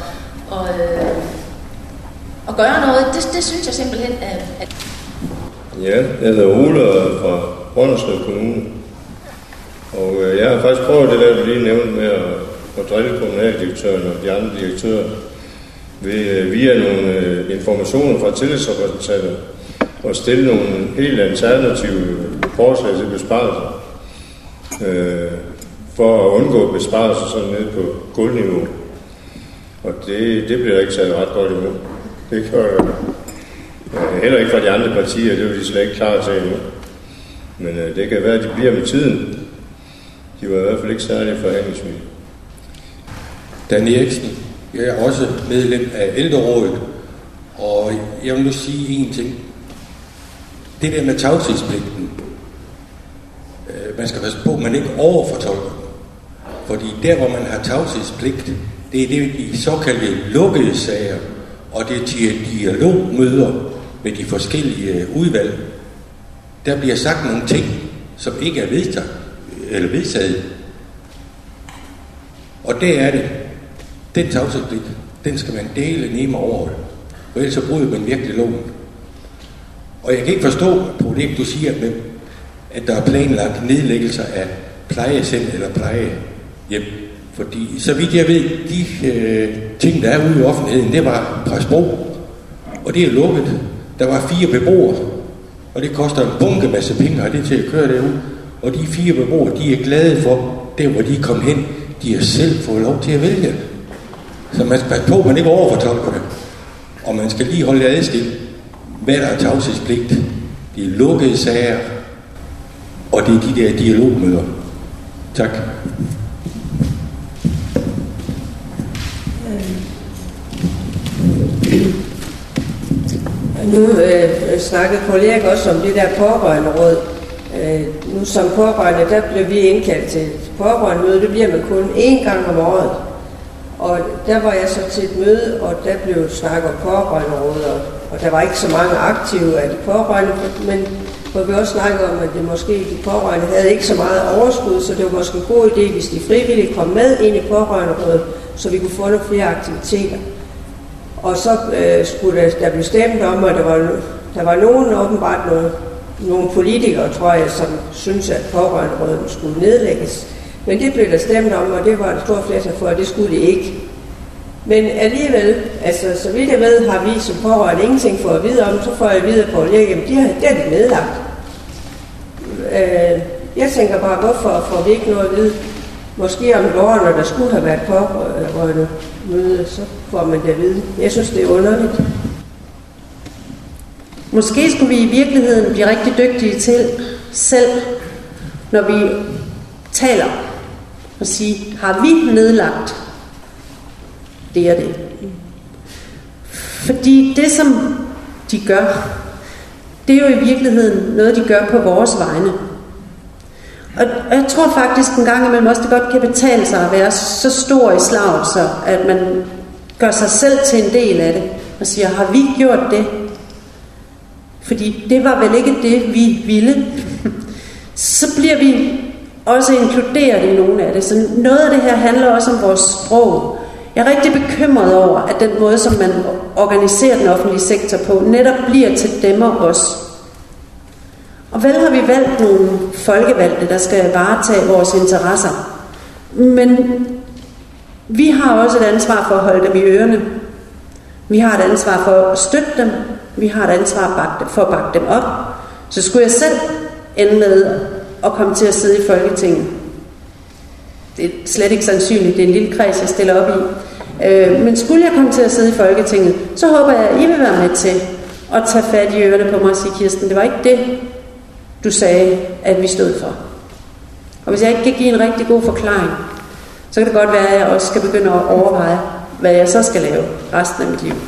Speaker 3: og gøre noget? Det synes jeg simpelthen er...
Speaker 10: Ja, jeg hedder Ole fra Brønderslev Kommune. Og jeg har faktisk prøvet det der, du lige nævnte med at drille kommunaldirektøren og de andre direktører via nogle informationer fra tillidsrepræsentanter og stille nogle helt alternative forslag til besparelser for at undgå besparelser sådan nede på gulvniveau. Og det bliver ikke taget ret godt imod. Det gør heller ikke fra de andre partier, det var de slet ikke klar til endnu. Men det kan være, at de bliver med tiden. De var i hvert fald ikke særlig forhandlingsvillige.
Speaker 11: Dan Eriksen, jeg er også medlem af ældrerådet, og jeg vil nu sige en ting. Det der med tavshedspligten, man skal passe på, at man ikke overfortolker den. Fordi der, hvor man har tavshedspligt, det er det de såkaldte lukkede sager, og det er dialogmøder med de forskellige udvalg. Der bliver sagt nogle ting, som ikke er vedtaget. Og det er det. Den tavshedspligt, den skal man dele nemme overholde. For ellers så bryder man virkelig loven. Og jeg kan ikke forstå, på det du siger, at der er planlagt nedlæggelser af plejecenter eller plejehjem. Fordi så vidt jeg ved, de ting, der er ude i offentligheden, det var Præstbro. Og det er lukket. Der var 4 beboere. Og det koster en bunke masse penge, og det er til at køre derud. Og de 4 beboere, de er glade for, der hvor de kom hen, de har selv fået lov til at vælge. Så man skal passe på, at man ikke overfortolker det. Og man skal lige holde det adskilt. Hvad der er tavshedspligt? Det er lukkede sager, og det er de der dialogmøder. Tak.
Speaker 5: Nu snakkede Poul Erik også om det der pårørenderåd. Nu som pårørende, der blev vi indkaldt til pårørendemøde. Det bliver man kun 1 gang om året. Og der var jeg så til et møde, og der blev snakket om pårørenderåd, og der var ikke så mange aktive af de pårørende, men hvor vi også snakkede om, at det måske de pårørende havde ikke så meget overskud, så det var måske en god idé, hvis de frivillige kom med ind i pårørenderådet, så vi kunne få nogle flere aktiviteter. Og så skulle der blive stemt om, at der var nogen åbenbart nogle politikere, tror jeg, som synes at pårørenderådet skulle nedlægges. Men det blev der stemt om, og det var et stort flertal for, at det skulle de ikke. Men alligevel, altså så vidt jeg ved, har vi som pårørende ingenting for at vide om, så får jeg videre på at lægge, at det er de nedlagt. Jeg tænker bare, hvorfor får vi ikke noget at vide? Måske om et år, når der skulle have været pårørende møde, så får man det at vide. Jeg synes, det er underligt.
Speaker 6: Måske skulle vi i virkeligheden blive rigtig dygtige til selv, når vi taler og sige, har vi nedlagt det og det? Fordi det, som de gør, det er jo i virkeligheden noget, de gør på vores vegne. Og jeg tror faktisk en gang imellem også, det godt kan betale sig at være så stor i slaget, så at man gør sig selv til en del af det og siger, har vi gjort det? Fordi det var vel ikke det, vi ville. Så bliver vi også inkluderet i nogle af det. Så noget af det her handler også om vores sprog. Jeg er rigtig bekymret over, at den måde, som man organiserer den offentlige sektor på, netop bliver til dem og os. Og vel har vi valgt nogle folkevalgte, der skal varetage vores interesser. Men vi har også et ansvar for at holde dem i ørerne. Vi har et ansvar for at støtte dem. Vi har et ansvar for at bakke dem op. Så skulle jeg selv ende med at komme til at sidde i Folketinget. Det er slet ikke sandsynligt. Det er en lille kreds, jeg stiller op i. Men skulle jeg komme til at sidde i Folketinget, så håber jeg, at I vil være med til at tage fat i ørerne på mig og sige, Kirsten, det var ikke det, du sagde, at vi stod for. Og hvis jeg ikke kan give en rigtig god forklaring, så kan det godt være, at jeg også skal begynde at overveje, hvad jeg så skal lave resten af mit liv.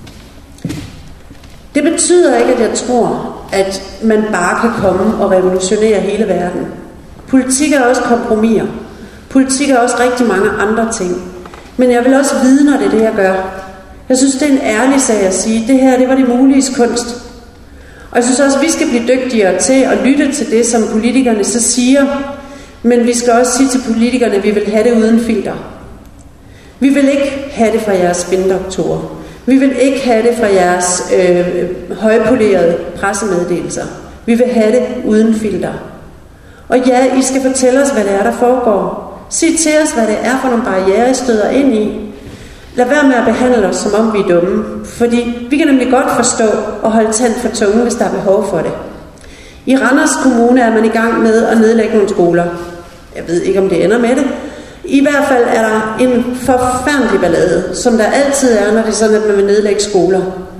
Speaker 6: Det betyder ikke, at jeg tror, at man bare kan komme og revolutionere hele verden. Politik er også kompromiser. Politik er også rigtig mange andre ting. Men jeg vil også vide, når det er det, jeg gør. Jeg synes, det er en ærlig sag at sige, det her, det var det muliges kunst. Og jeg synes også, at vi skal blive dygtigere til at lytte til det, som politikerne så siger. Men vi skal også sige til politikerne, at vi vil have det uden filter. Vi vil ikke have det fra jeres spindoktorer. Vi vil ikke have det fra jeres højpolerede pressemeddelelser. Vi vil have det uden filter. Og ja, I skal fortælle os, hvad det er, der foregår. Sig til os, hvad det er for nogle barrierer, I støder ind i. Lad være med at behandle os, som om vi er dumme. Fordi vi kan nemlig godt forstå og holde tand for tungen, hvis der er behov for det. I Randers Kommune er man i gang med at nedlægge nogle skoler. Jeg ved ikke, om det ender med det. I hvert fald er der en forfærdelig ballade, som der altid er, når det er sådan, at man vil nedlægge skoler.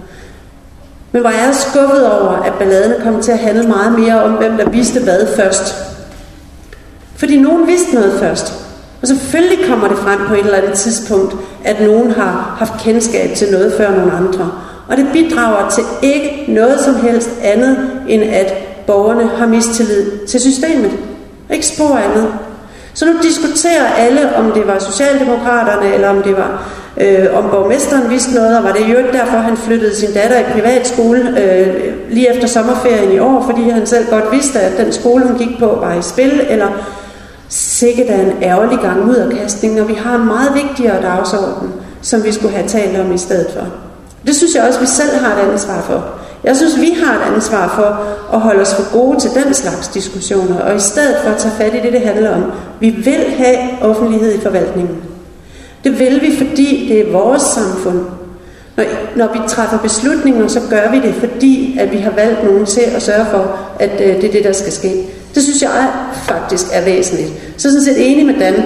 Speaker 6: Men hvor jeg er skuffet over, at balladen kommer til at handle meget mere om, hvem der vidste hvad først. Fordi nogen vidste noget først. Og selvfølgelig kommer det frem på et eller andet tidspunkt, at nogen har haft kendskab til noget før nogle andre. Og det bidrager til ikke noget som helst andet, end at borgerne har mistillid til systemet. Ikke spor andet. Så nu diskuterer alle, om det var Socialdemokraterne, eller om det var om borgmesteren vidste noget, og var det jo ikke derfor, han flyttede sin datter i privatskole lige efter sommerferien i år, fordi han selv godt vidste, at den skole, hun gik på, var i spil, eller sikkert er en ærgerlig gang mudderkastning, når vi har en meget vigtigere dagsorden, som vi skulle have talt om i stedet for. Det synes jeg også, vi selv har et ansvar for. Jeg synes, vi har et ansvar for at holde os for gode til den slags diskussioner, og i stedet for at tage fat i det, det handler om. Vi vil have offentlighed i forvaltningen. Det vil vi, fordi det er vores samfund. Når vi træffer beslutninger, så gør vi det, fordi at vi har valgt nogen til at sørge for, at det er det, der skal ske. Det synes jeg faktisk er væsentligt. Så sådan set enig med Dan.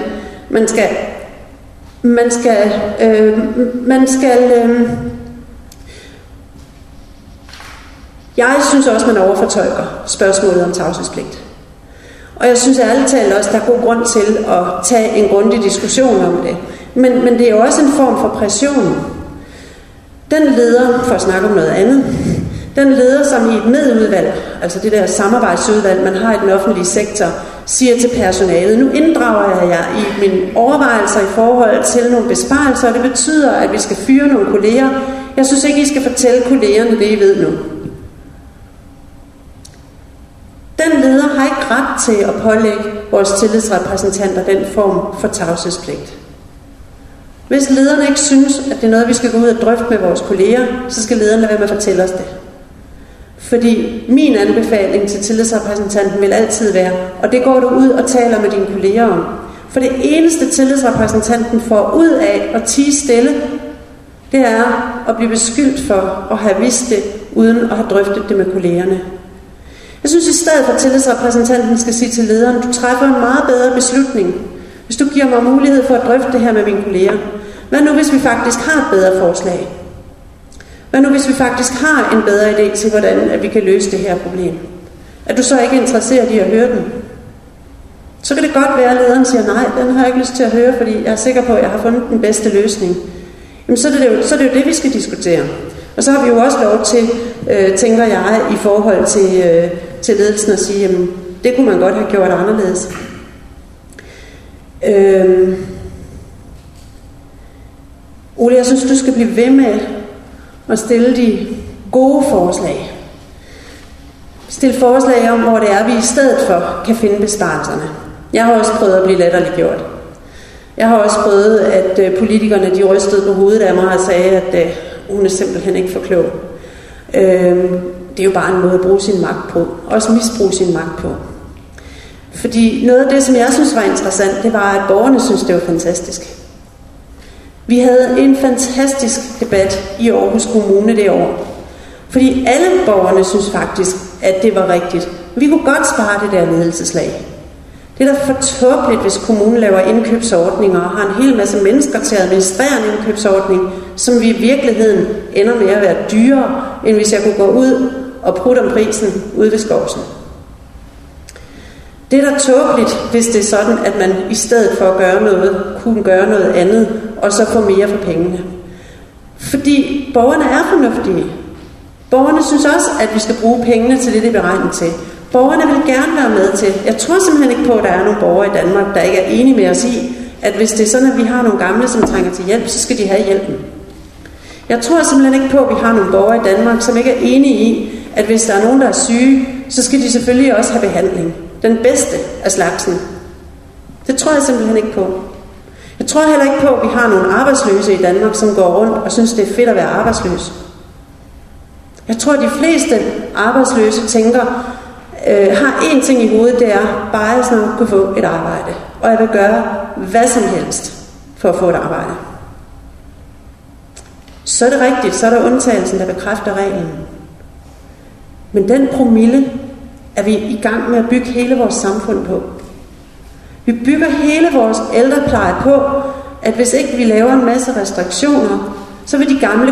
Speaker 6: Jeg synes også, man overfortolker spørgsmålet om tavshedspligt. Og jeg synes ærligt talt også, der er god grund til at tage en grundig diskussion om det. Men det er jo også en form for pression. Den leder, for at snakke om noget andet, den leder, som i et medudvalg, altså det der samarbejdsudvalg, man har i den offentlige sektor, siger til personalet, nu inddrager jeg i mine overvejelser i forhold til nogle besparelser, og det betyder, at vi skal fyre nogle kolleger. Jeg synes ikke, I skal fortælle kollegerne det, I ved nu. Den leder har ikke ret til at pålægge vores tillidsrepræsentanter den form for tavshedspligt. Hvis lederne ikke synes, at det er noget, vi skal gå ud og drøfte med vores kolleger, så skal lederne lade være med at fortælle os det. Fordi min anbefaling til tillidsrepræsentanten vil altid være, og det går du ud og taler med dine kolleger om. For det eneste tillidsrepræsentanten får ud af at tie stille, det er at blive beskyldt for at have vidst det, uden at have drøftet det med kollegerne. Jeg synes i stedet for, at tillidsrepræsentanten skal sige til lederen, du træffer en meget bedre beslutning, hvis du giver mig mulighed for at drøfte det her med mine kolleger. Hvad nu, hvis vi faktisk har et bedre forslag? Hvad nu, hvis vi faktisk har en bedre idé til, hvordan at vi kan løse det her problem? Er du så ikke interesseret i at høre den? Så kan det godt være, at lederen siger, nej, den har jeg ikke lyst til at høre, fordi jeg er sikker på, at jeg har fundet den bedste løsning. Jamen, så er det jo det, vi skal diskutere. Og så har vi jo også lov til, tænker jeg, i forhold til ledelsen at sige, jamen, det kunne man godt have gjort anderledes. Ole, jeg synes, du skal blive ved med at stille de gode forslag. Stil forslag om, hvor det er, vi i stedet for kan finde besparelserne. Jeg har også prøvet at blive latterliggjort. Jeg har også prøvet, at politikerne de rystede på hovedet af mig og sagde, at hun er simpelthen ikke for klog. Det er jo bare en måde at bruge sin magt på. Også misbruge sin magt på. Fordi noget af det, som jeg synes var interessant, det var, at borgerne synes, det var fantastisk. Vi havde en fantastisk debat i Aarhus Kommune det år. Fordi alle borgerne synes faktisk, at det var rigtigt. Vi kunne godt spare det der ledelseslag. Det er da for tåbeligt, hvis kommunen laver indkøbsordninger og har en hel masse mennesker til at administrere en indkøbsordning, som vi i virkeligheden ender med at være dyrere, end hvis jeg kunne gå ud og prutte om prisen ude ved Skovsen. Det er da tåbeligt, hvis det er sådan, at man i stedet for at gøre noget, kunne gøre noget andet, og så få mere for pengene. Fordi borgerne er fornuftige. Borgerne synes også, at vi skal bruge pengene til det, det er beregnet til. Borgerne vil gerne være med til. Jeg tror simpelthen ikke på, at der er nogle borgere i Danmark, der ikke er enige med os i, at hvis det er sådan, at vi har nogle gamle, som trænger til hjælp, så skal de have hjælpen. Jeg tror simpelthen ikke på, at vi har nogle borgere i Danmark, som ikke er enige i, at hvis der er nogen, der er syge, så skal de selvfølgelig også have behandling. Den bedste af slagsen. Det tror jeg simpelthen ikke på. Jeg tror heller ikke på, at vi har nogle arbejdsløse i Danmark, som går rundt og synes, det er fedt at være arbejdsløs. Jeg tror, at de fleste arbejdsløse tænker, har én ting i hovedet, det er, bare jeg snart kunne få et arbejde. Og jeg vil gøre hvad som helst for at få et arbejde. Så er det rigtigt, så er der undtagelsen, der bekræfter reglen. Men den promille er vi i gang med at bygge hele vores samfund på. Vi bygger hele vores ældrepleje på, at hvis ikke vi laver en masse restriktioner, så vil de gamle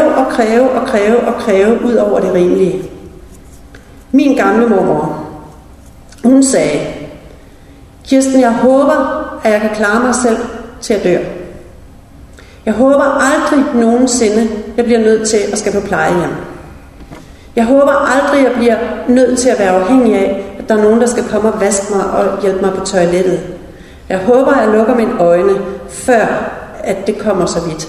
Speaker 6: kræve ud over det rimelige. Min gamle mormor, hun sagde, Kirsten, jeg håber, at jeg kan klare mig selv til at dø. Jeg håber aldrig nogensinde, jeg bliver nødt til at skal på plejehjem. Jeg håber aldrig, jeg bliver nødt til at være afhængig af, at der er nogen, der skal komme og vaske mig og hjælpe mig på toilettet. Jeg håber, at jeg lukker mine øjne, før at det kommer så vidt.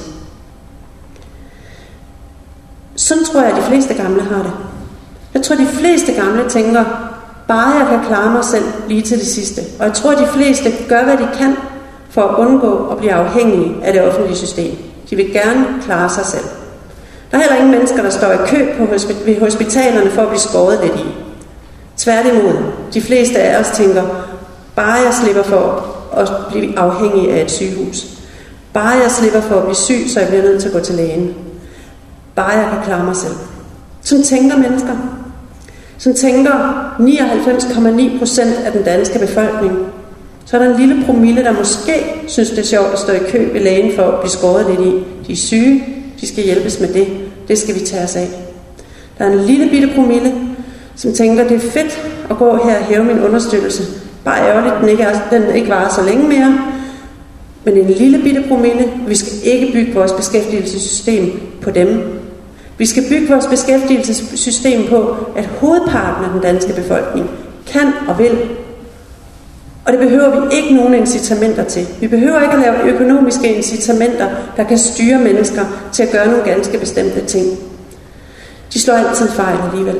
Speaker 6: Sådan tror jeg, at de fleste gamle har det. Jeg tror, at de fleste gamle tænker, bare jeg kan klare mig selv lige til det sidste. Og jeg tror, at de fleste gør, hvad de kan for at undgå at blive afhængige af det offentlige system. De vil gerne klare sig selv. Der er heller ingen mennesker, der står i kø ved hospitalerne for at blive skåret lidt i. Tværtimod, de fleste af os tænker, bare jeg slipper for at blive afhængig af et sygehus. Bare jeg slipper for at blive syg, så jeg bliver nødt til at gå til lægen. Bare jeg kan klare mig selv. Sådan tænker mennesker. Sådan tænker 99,9% af den danske befolkning. Så er der en lille promille, der måske synes, det er sjovt at stå i kø ved lægen for at blive skåret lidt i. De er syge, de skal hjælpes med det. Det skal vi tage os af. Der er en lille bitte promille, som tænker, det er fedt at gå her og hæve min understøttelse. Bare ærgerligt, den ikke varer så længe mere. Men en lille bitte promille, vi skal ikke bygge vores beskæftigelsessystem på dem. Vi skal bygge vores beskæftigelsessystem på, at hovedparten af den danske befolkning kan og vil. Og det behøver vi ikke nogen incitamenter til. Vi behøver ikke at lave økonomiske incitamenter, der kan styre mennesker til at gøre nogle ganske bestemte ting. De slår altid fejl alligevel.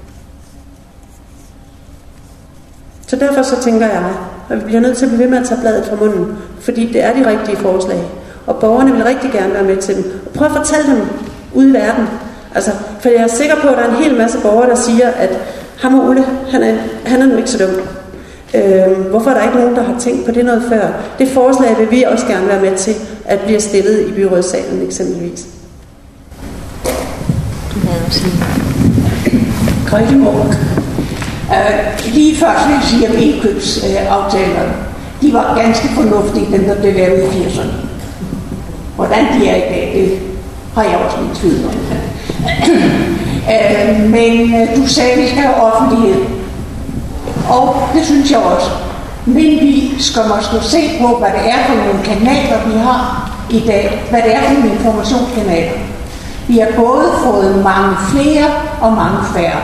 Speaker 6: Så derfor så tænker jeg, at vi bliver nødt til at blive ved med at tage bladet fra munden, fordi det er de rigtige forslag. Og borgerne vil rigtig gerne være med til dem. Og prøv at fortælle dem ude i verden. Altså, for jeg er sikker på, at der er en hel masse borgere, der siger, at ham og Ulle, han er nu ikke så dum. Hvorfor er der ikke nogen, der har tænkt på det noget før? Det forslag vil vi også gerne være med til, at blive stillet i byrådssalen eksempelvis.
Speaker 12: Grete Munk. Lige først vil jeg sige, at indkøbsaftalerne, de var ganske fornuftige, dem der blev lavet i 80'erne. Hvordan de er i dag, det har jeg også lidt tvivl om. Men du sagde, at vi skal have offentlighed. Og det synes jeg også. Men vi skal måske se på, hvad det er for nogle kanaler, vi har i dag. Hvad det er for nogle informationskanaler. Vi har både fået mange flere og mange færre.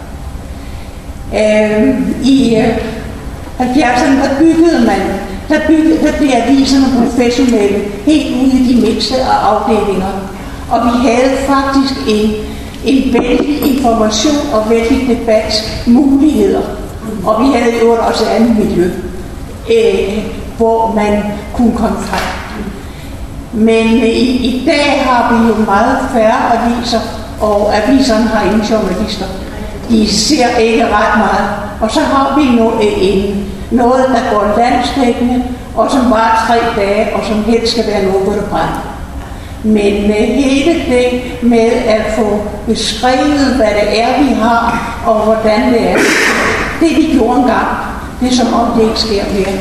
Speaker 12: I 70'erne, der blev aviserne professionelle, helt ude i de mindste afdelinger. Og vi havde faktisk en vældig information og vældig debat muligheder. Og vi havde jo også andet miljø. hvor man kunne komme frem. Men i dag har vi jo meget færre aviser, og aviserne har ingen journalister. De ser ikke ret meget. Og så har vi noget, der går landsdækkende, og som varer 3 dage, og som helst skal være noget, hvor det brænder. Men hele det med at få beskrevet, hvad det er, vi har, og hvordan det er, det vi gjorde engang, det er som om det ikke sker mere.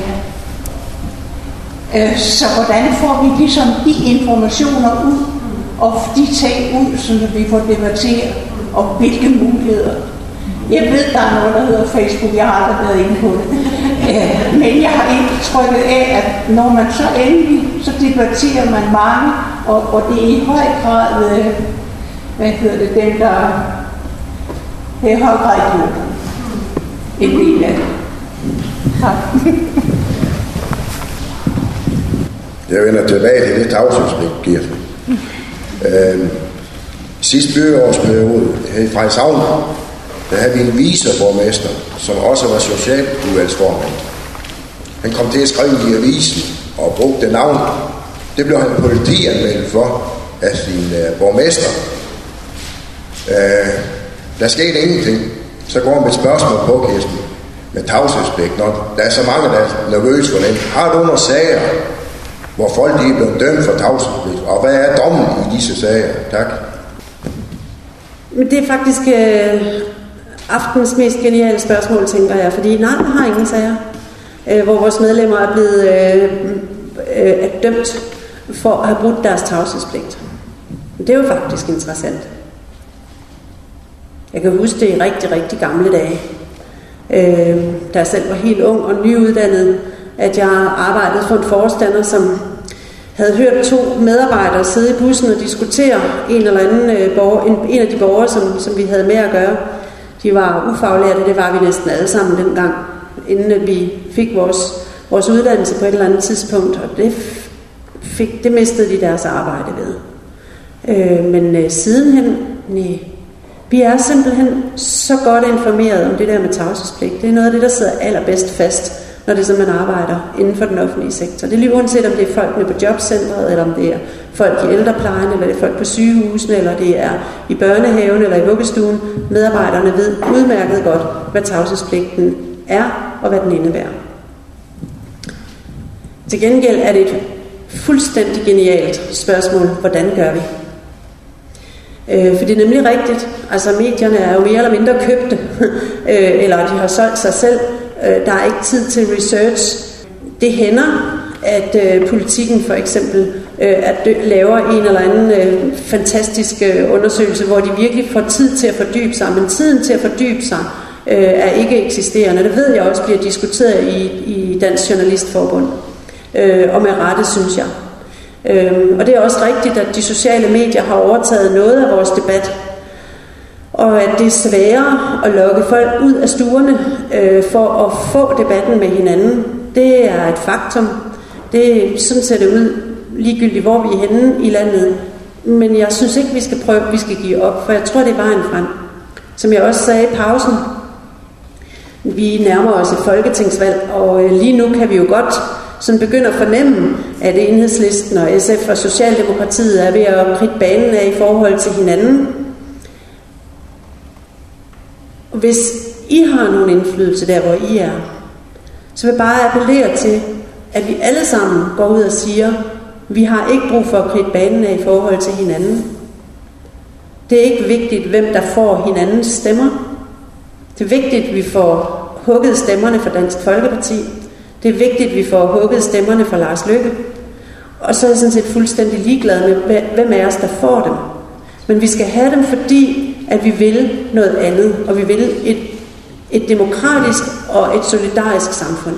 Speaker 12: Så hvordan får vi ligesom de informationer ud, og de ting ud, så vi får debatteret, og hvilke muligheder. Jeg ved, der er noget, der hedder Facebook, jeg har aldrig været inde på det. Men jeg har indtrykket af, at når man så endelig, så debatterer man mange, og det er i høj grad, dem der, det er i høj grad idioterne. En del af det. Tak.
Speaker 4: Jeg vender tilbage til det tavshedspligt, Gert. Sidste byrådsperiode her i Frederikshavn, der havde vi en viceborgmester, som også var socialudvalgsformand. Han kom til at skrive i avisen og brugte navn. Det blev han politianmeldt for af sin borgmester. Der skete ingenting. Så går han med et spørgsmål på, Kirsten, med tavshedspligt. Når der er så mange, der er nervøse for den. Har du nogle sager, hvor folk de er blevet dømt for tavshedspligt? Og hvad er dommen i disse sager? Tak.
Speaker 6: Men det er faktisk aftens mest geniale spørgsmål, tænker jeg. Fordi nej, man har ingen sager, hvor vores medlemmer er blevet dømt for at have brudt deres tavshedspligt. Det er jo faktisk interessant. Jeg kan huske det i rigtig, rigtig gamle dage, da jeg selv var helt ung og nyuddannet, at jeg arbejdede for en forstander, som havde hørt 2 medarbejdere sidde i bussen og diskutere en eller anden en af de borgere, som vi havde med at gøre. De var ufaglærte, det var vi næsten alle sammen dengang, inden vi fik vores uddannelse på et eller andet tidspunkt, og det mistede de deres arbejde ved. Men sidenhen, nej. Vi er simpelthen så godt informeret om det der med tavshedspligt. Det er noget af det, der sidder allerbedst fast, når det er, som man arbejder inden for den offentlige sektor. Det er lige uanset, om det er folkene på jobcentret, eller om det er folk i ældreplejen, eller det er folk på sygehusene, eller det er i børnehaven, eller i vuggestuen. Medarbejderne ved udmærket godt, hvad tavshedspligten er, og hvad den indebærer. Til gengæld er det et fuldstændig genialt spørgsmål, hvordan gør vi? For det er nemlig rigtigt, altså medierne er jo mere eller mindre købte, eller de har solgt sig selv. Der er ikke tid til research. Det hænder, at Politikken for eksempel laver en eller anden fantastisk undersøgelse, hvor de virkelig får tid til at fordybe sig, men tiden til at fordybe sig er ikke eksisterende. Det ved jeg også bliver diskuteret i Dansk Journalistforbund, og med rette, synes jeg. Og det er også rigtigt, at de sociale medier har overtaget noget af vores debat, og at det er sværere at lokke folk ud af stuerne for at få debatten med hinanden. Det er et faktum. Sådan ser det ud, ligegyldigt hvor vi er henne i landet. Men jeg synes ikke, vi skal give op, for jeg tror, det er vejen frem. Som jeg også sagde i pausen, vi nærmer os et folketingsvalg, og lige nu kan vi jo godt sådan begynde at fornemme, at Enhedslisten og SF og Socialdemokratiet er ved at kridte banen af i forhold til hinanden. Hvis I har nogen indflydelse der, hvor I er, så vil jeg bare appellere til, at vi alle sammen går ud og siger, vi har ikke brug for at kridte banen af i forhold til hinanden. Det er ikke vigtigt, hvem der får hinandens stemmer. Det er vigtigt, at vi får hugget stemmerne for Dansk Folkeparti. Det er vigtigt, at vi får hugget stemmerne for Lars Løkke. Og så er jeg sådan set fuldstændig ligeglad med, hvem af os, der får dem. Men vi skal have dem, fordi at vi vil noget andet, og vi vil et demokratisk og et solidarisk samfund.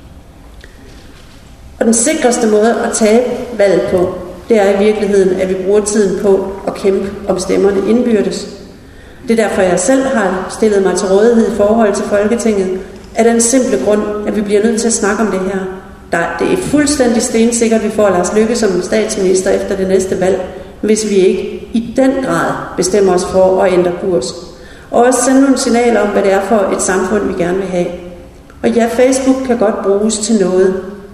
Speaker 6: Og den sikreste måde at tabe valget på, det er i virkeligheden, at vi bruger tiden på at kæmpe om stemmerne indbyrdes. Det er derfor, jeg selv har stillet mig til rådighed i forhold til Folketinget, af den simple grund, at vi bliver nødt til at snakke om det her. Det er fuldstændig stensikkert, at vi får Lars Løkke som statsminister efter det næste valg, hvis vi ikke i den grad bestemmer os for at ændre kurs. Og også sende nogle signaler om, hvad det er for et samfund, vi gerne vil have. Og ja, Facebook kan godt bruges til noget.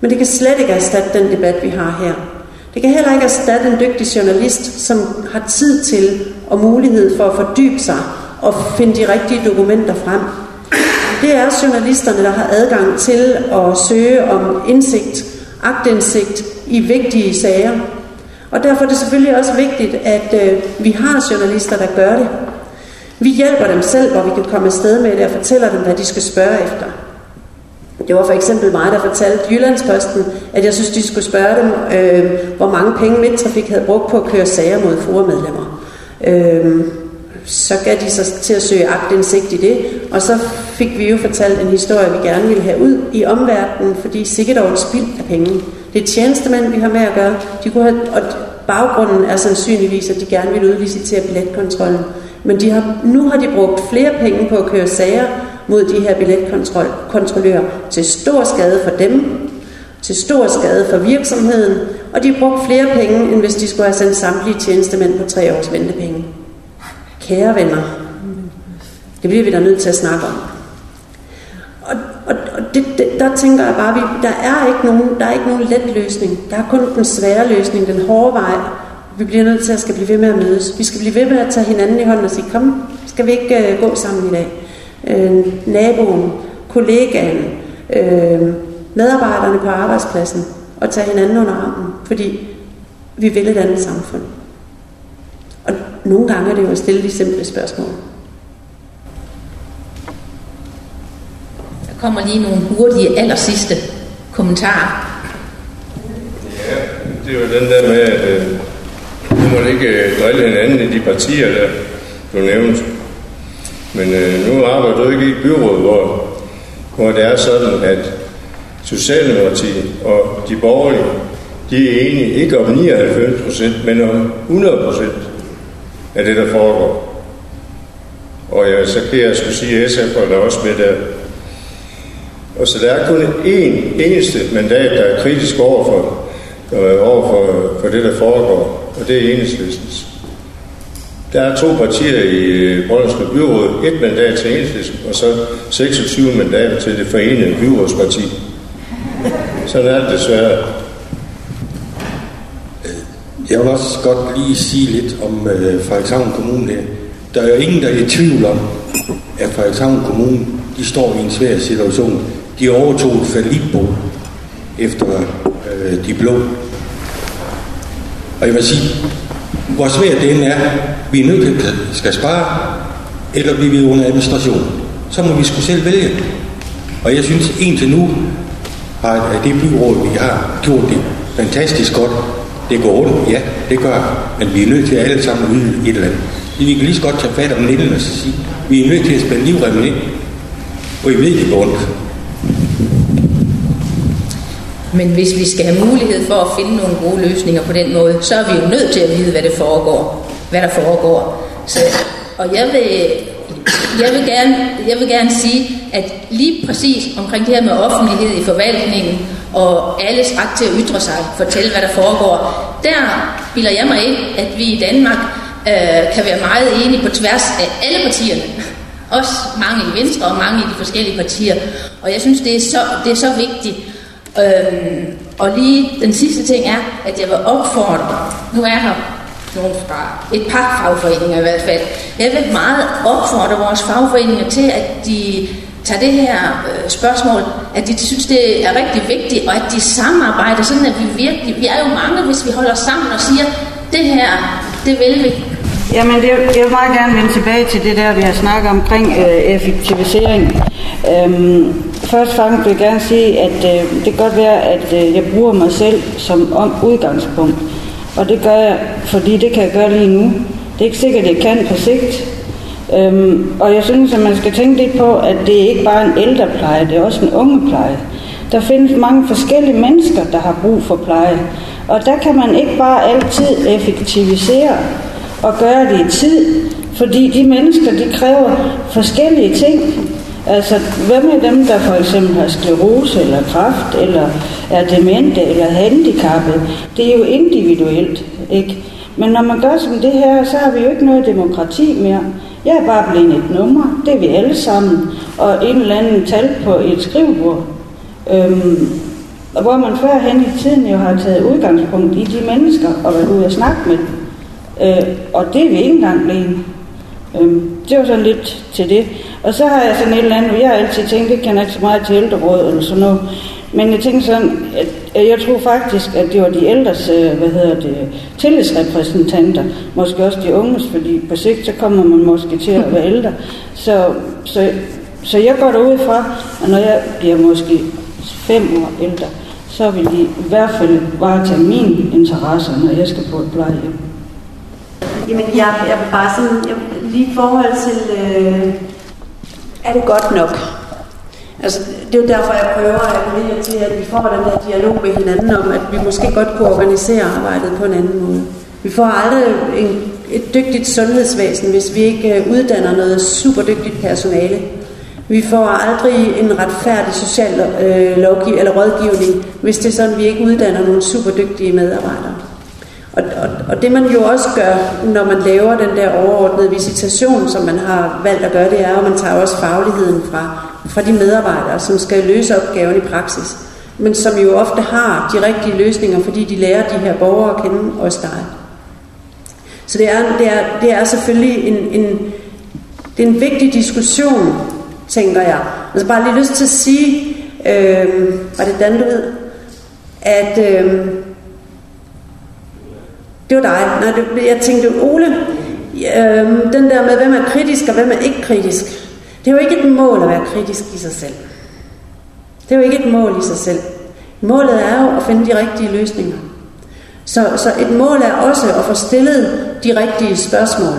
Speaker 6: Men det kan slet ikke erstatte den debat, vi har her. Det kan heller ikke erstatte en dygtig journalist, som har tid til og mulighed for at fordybe sig og finde de rigtige dokumenter frem. Det er journalisterne, der har adgang til at søge om aktindsigt i vigtige sager. Og derfor er det selvfølgelig også vigtigt, at vi har journalister, der gør det. Vi hjælper dem selv, hvor vi kan komme afsted med det og fortæller dem, hvad de skal spørge efter. Det var for eksempel mig, der fortalte Jyllandsposten, at jeg synes, de skulle spørge dem, hvor mange penge Midttrafik havde brugt på at køre sager mod FOA-medlemmer. Så gav de sig til at søge aktindsigt i det, og så fik vi jo fortalt en historie, vi gerne ville have ud i omverdenen, fordi sikkert over et spild af penge. Det er tjenestemænd, vi har med at gøre. De kunne have, og baggrunden er sandsynligvis, at de gerne ville udlicitere billetkontrollen. Men nu har de brugt flere penge på at køre sager mod de her billetkontrollører, til stor skade for dem, til stor skade for virksomheden, og de har brugt flere penge, end hvis de skulle have sendt samtlige tjenestemænd på 3 års ventepenge. Kære venner, det bliver vi da nødt til at snakke om. Og der tænker jeg bare, der er ikke nogen let løsning. Der er kun den svære løsning, den hårde vej. Vi bliver nødt til at skal blive ved med at mødes. Vi skal blive ved med at tage hinanden i hånden og sige, kom, skal vi ikke gå sammen i dag? Naboen, kollegaen, medarbejderne på arbejdspladsen, og tage hinanden under armen, fordi vi vil et andet samfund. Og nogle gange er det jo at stille de simple spørgsmål.
Speaker 3: Der kommer lige nogle hurtige allersidste kommentarer.
Speaker 10: Ja, det er jo den der med, at nu må ikke drille hinanden i de partier, der du nævnte. Men nu arbejder du ikke i et byråd, hvor det er sådan, at Socialdemokratiet og de borgerlige, de er enige ikke om 99%, men om 100% af det, der foregår. Og så kan jeg skulle sige, at SF er der også med der. Og så der er kun én eneste mandat, der er kritisk over for det, der foregår, og det er Enhedslistens. Der er 2 partier i Brøndshøj Byråd, 1 mandat til Enhedslisten, og så 26 mandater til det forenede byrådsparti. Sådan er det desværre.
Speaker 11: Jeg vil også godt lige sige lidt om Frederikshavn Kommune her. Der er jo ingen, der er i tvivl om, at Frederikshavn Kommune, de står i en svær situation. De overtog et fallitbo efter de blå. Og jeg vil sige, hvor svært det end er, vi er nødt til at skal spare, eller bliver vi under administration. Så må vi sgu selv vælge. Og jeg synes, indtil nu har det byråd, vi har gjort det fantastisk godt. Det går rundt, ja, det gør, men vi er nødt til at alle sammen yde et eller andet. Vi kan lige så godt tage fat om nældene og sige, vi er nødt til at spænde livremmen ind, og I ved det går rundt.
Speaker 3: Men hvis vi skal have mulighed for at finde nogle gode løsninger på den måde, så er vi jo nødt til at vide, hvad der foregår. Så, og jeg vil gerne sige, at lige præcis omkring det her med offentlighed i forvaltningen og alles ret til at ytre sig, fortælle hvad der foregår, der bilder jeg mig ind, at vi i Danmark kan være meget enige på tværs af alle partierne. Også mange i Venstre og mange i de forskellige partier. Og jeg synes, det er så vigtigt. Og lige den sidste ting er, at jeg vil opfordre, nu er her nogle fra et par fagforeninger i hvert fald, jeg vil meget opfordre vores fagforeninger til, at de tager det her spørgsmål, at de synes, det er rigtig vigtigt, og at de samarbejder, sådan at vi er jo mange, hvis vi holder sammen og siger, det her, det vil vi.
Speaker 7: Jamen, jeg vil meget gerne vende tilbage til det der, vi har snakket omkring effektivisering. Først og fremmest vil jeg gerne sige, at det kan godt være, at jeg bruger mig selv som udgangspunkt. Og det gør jeg, fordi det kan jeg gøre lige nu. Det er ikke sikkert, at jeg kan på sigt. Og jeg synes, at man skal tænke lidt på, at det ikke bare er en ældrepleje, det er også en ungepleje. Der findes mange forskellige mennesker, der har brug for pleje. Og der kan man ikke bare altid effektivisere og gøre det i tid, fordi de mennesker, de kræver forskellige ting. Altså, hvem er dem, der for eksempel har sklerose eller kræft, eller er demente, eller handicappet? Det er jo individuelt, ikke? Men når man gør som det her, så har vi jo ikke noget demokrati mere. Jeg er bare blevet et nummer, det er vi alle sammen, og en eller anden tal på et skrivebord. Og hvor man førhen i tiden jo har taget udgangspunkt i de mennesker og været ude og snakke med dem. Og det er vi ikke engang blevet. Det var sådan lidt til det. Og så har jeg sådan et eller andet, jeg har altid tænkt, det kan ikke så meget til ældreråd eller sådan noget. Men jeg tænkte sådan, at jeg tror faktisk, at det var de ældres, tillidsrepræsentanter, måske også de unges, fordi på sigt, så kommer man måske til at være ældre. Så jeg går derud fra, at når jeg bliver måske 5 år ældre, så vil de i hvert fald varetage mine interesser, når jeg skal på et plejehjem.
Speaker 6: Jamen, jeg vil bare sådan, lige i forhold til, er det godt nok? Altså, det er jo derfor, jeg prøver at appellere til, at vi får den der dialog med hinanden om, at vi måske godt kunne organisere arbejdet på en anden måde. Vi får aldrig et dygtigt sundhedsvæsen, hvis vi ikke uddanner noget super dygtigt personale. Vi får aldrig en retfærdig social rådgivning, hvis det er sådan, vi ikke uddanner nogle super dygtige medarbejdere. Og det man jo også gør, når man laver den der overordnede visitation, som man har valgt at gøre, det er, at man tager også fagligheden fra de medarbejdere, som skal løse opgaven i praksis, men som jo ofte har de rigtige løsninger, fordi de lærer de her borgere at kende, også dig. Så det er selvfølgelig en vigtig diskussion, tænker jeg. Altså bare lige lyst til at sige, var det Dan, du ved, at det var dig. Nej, jeg tænkte, Ole, den der med, hvem er kritisk og hvem er ikke kritisk, det er jo ikke et mål at være kritisk i sig selv. Det er jo ikke et mål i sig selv. Målet er jo at finde de rigtige løsninger. Så et mål er også at få stillet de rigtige spørgsmål.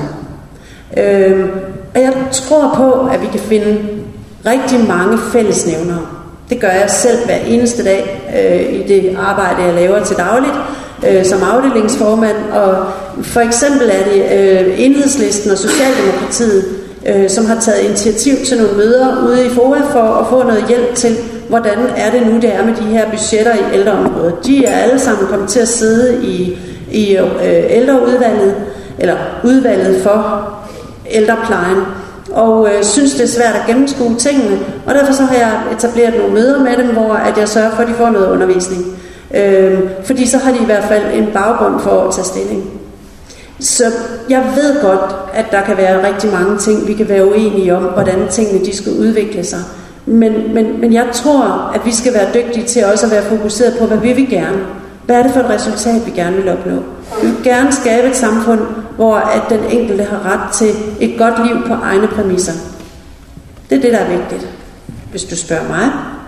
Speaker 6: Og jeg tror på, at vi kan finde rigtig mange fællesnævnere. Det gør jeg selv hver eneste dag i det arbejde, jeg laver til dagligt som afdelingsformand. Og for eksempel er det Enhedslisten og Socialdemokratiet, som har taget initiativ til nogle møder ude i FOA for at få noget hjælp til, hvordan er det nu, det er med de her budgetter i ældreområdet. De er alle sammen kommet til at sidde i ældreudvalget, eller udvalget for ældreplejen, og synes, det er svært at gennemskue tingene. Og derfor så har jeg etableret nogle møder med dem, hvor at jeg sørger for, at de får noget undervisning. Fordi så har de i hvert fald en baggrund for at tage stilling. Så jeg ved godt, at der kan være rigtig mange ting, vi kan være uenige om, hvordan tingene de skal udvikle sig. Men jeg tror, at vi skal være dygtige til også at være fokuseret på, hvad vil vi gerne? Hvad er det for et resultat, vi gerne vil opnå? Vi vil gerne skabe et samfund, hvor at den enkelte har ret til et godt liv på egne præmisser. Det er det, der er vigtigt, hvis du spørger mig.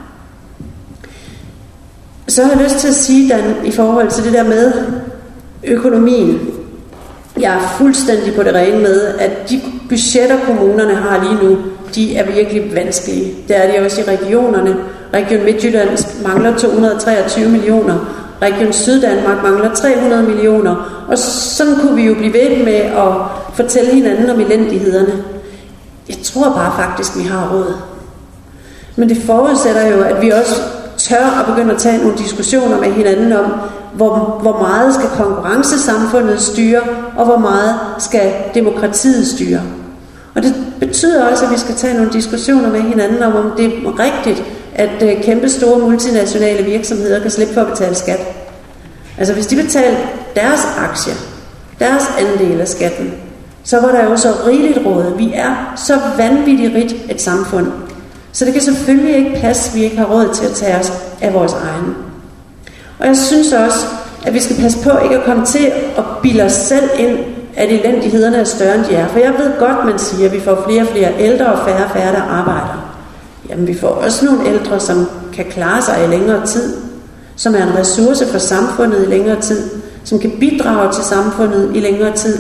Speaker 6: Så har jeg lyst til at sige, Dan, i forhold til det der med økonomien. Jeg er fuldstændig på det rene med, at de budgetter, kommunerne har lige nu, de er virkelig vanskelige. Det er de også i regionerne. Region Midtjylland mangler 223 millioner. Region Syddanmark mangler 300 millioner. Og sådan kunne vi jo blive ved med at fortælle hinanden om elendighederne. Jeg tror bare faktisk, vi har råd. Men det forudsætter jo, at vi også tør at begynde at tage nogle diskussioner med hinanden om, hvor meget skal konkurrencesamfundet styre, og hvor meget skal demokratiet styre. Og det betyder også, at vi skal tage nogle diskussioner med hinanden om det er rigtigt, at kæmpe store multinationale virksomheder kan slippe for at betale skat. Altså hvis de betaler deres aktier, deres andel af skatten, så var der jo så rigeligt råd. Vi er så vanvittigt rigt et samfund. Så det kan selvfølgelig ikke passe, at vi ikke har råd til at tage os af vores egen. Og jeg synes også, at vi skal passe på ikke at komme til at bilde os selv ind, at elendighederne er større end de er. For jeg ved godt, man siger, at vi får flere og flere ældre og færre og færre, der arbejder. Jamen vi får også nogle ældre, som kan klare sig i længere tid, som er en ressource for samfundet i længere tid, som kan bidrage til samfundet i længere tid.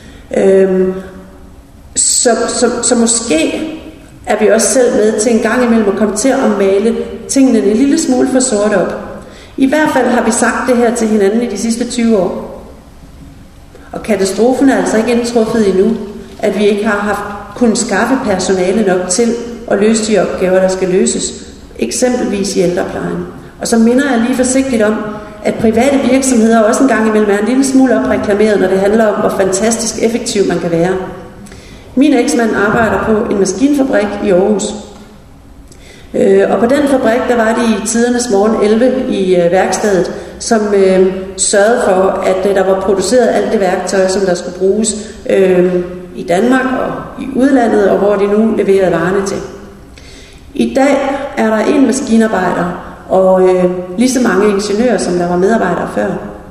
Speaker 6: Så måske er vi også selv med til en gang imellem at komme til at male tingene en lille smule for sort op. I hvert fald har vi sagt det her til hinanden i de sidste 20 år. Og katastrofen er altså ikke indtruffet endnu, at vi ikke har kunnet skaffe personale nok til at løse de opgaver, der skal løses. Eksempelvis i ældreplejen. Og så minder jeg lige forsigtigt om, at private virksomheder også en gang imellem er en lille smule opreklameret, når det handler om, hvor fantastisk effektiv man kan være. Min eksmand arbejder på en maskinfabrik i Aarhus. Og på den fabrik, der var de i tidernes morgen 11 i værkstedet, som sørgede for, at der var produceret alt det værktøj, som der skulle bruges i Danmark og i udlandet, og hvor de nu leverede varerne til. I dag er der en maskinarbejder og lige så mange ingeniører, som der var medarbejdere før.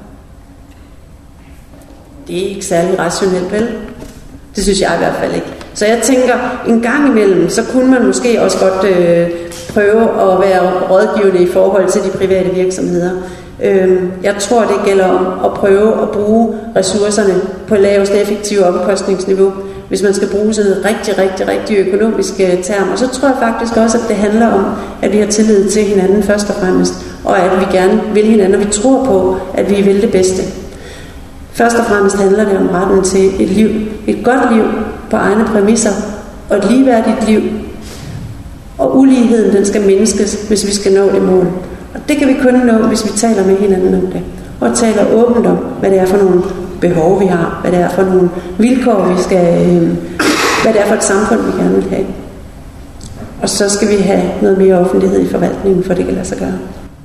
Speaker 6: Det er ikke særlig rationelt, vel? Det synes jeg i hvert fald ikke. Så jeg tænker, en gang imellem, så kunne man måske også godt prøve at være rådgivende i forhold til de private virksomheder. Jeg tror, det gælder om at prøve at bruge ressourcerne på lavest effektive omkostningsniveau, hvis man skal bruge sådan et rigtig økonomiske termer. Så tror jeg faktisk også, at det handler om, at vi har tillid til hinanden først og fremmest, og at vi gerne vil hinanden, og vi tror på, at vi vil det bedste. Først og fremmest handler det om retten til et liv, et godt liv på egne præmisser, og et ligeværdigt liv. Og uligheden, den skal mindskes, hvis vi skal nå det mål. Og det kan vi kun nå, hvis vi taler med hinanden om det. Og taler åbent om, hvad det er for nogle behov, vi har. Hvad det er for nogle vilkår, vi skal... Hvad det er for et samfund, vi gerne vil have. Og så skal vi have noget mere offentlighed i forvaltningen, for det kan lade sig gøre.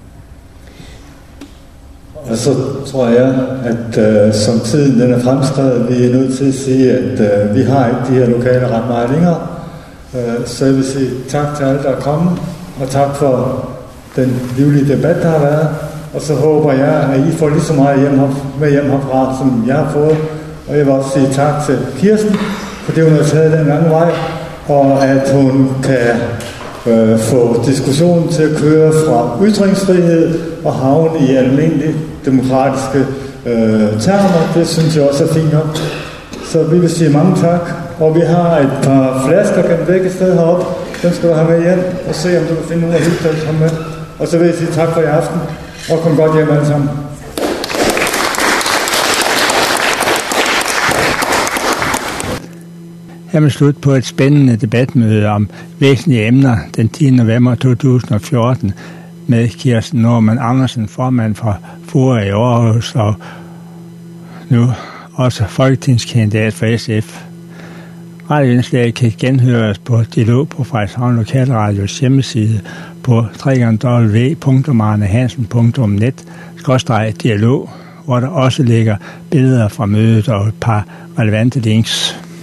Speaker 1: Og så tror jeg, at som tiden den er fremskrevet, vi er nødt til at sige, at vi har ikke de her lokale ret meget længere. Så jeg vil sige tak til alle, der er kommet, og tak for den livlige debat, der har været. Og så håber jeg, at I får lige så meget med hjem herfra, som jeg har fået. Og jeg vil også sige tak til Kirsten, for det hun har taget den lange vej, og at hun kan få diskussionen til at køre fra ytringsfrihed og havne i almindelige demokratiske termer. Det synes jeg også er fint nok. Så vi vil sige mange tak. Og vi har et par flasker gennem begge steder heroppe. Dem skal du have med hjem og se, om du kan finde nogle af hyggeligt med. Og så vil jeg sige tak for i aften, og kom godt hjem alle sammen.
Speaker 13: Her med slut på et spændende debatmøde om væsentlige emner den 10. november 2014 med Kirsten Normann Andersen, formand for FOA i Aarhus, og nu også folketingskandidat for SF. Radioindslaget kan genhøres på Dialog på Frederikshavn Lokalradios hjemmeside på www.arnehansen.net/dialog, hvor der også ligger billeder fra mødet og et par relevante links.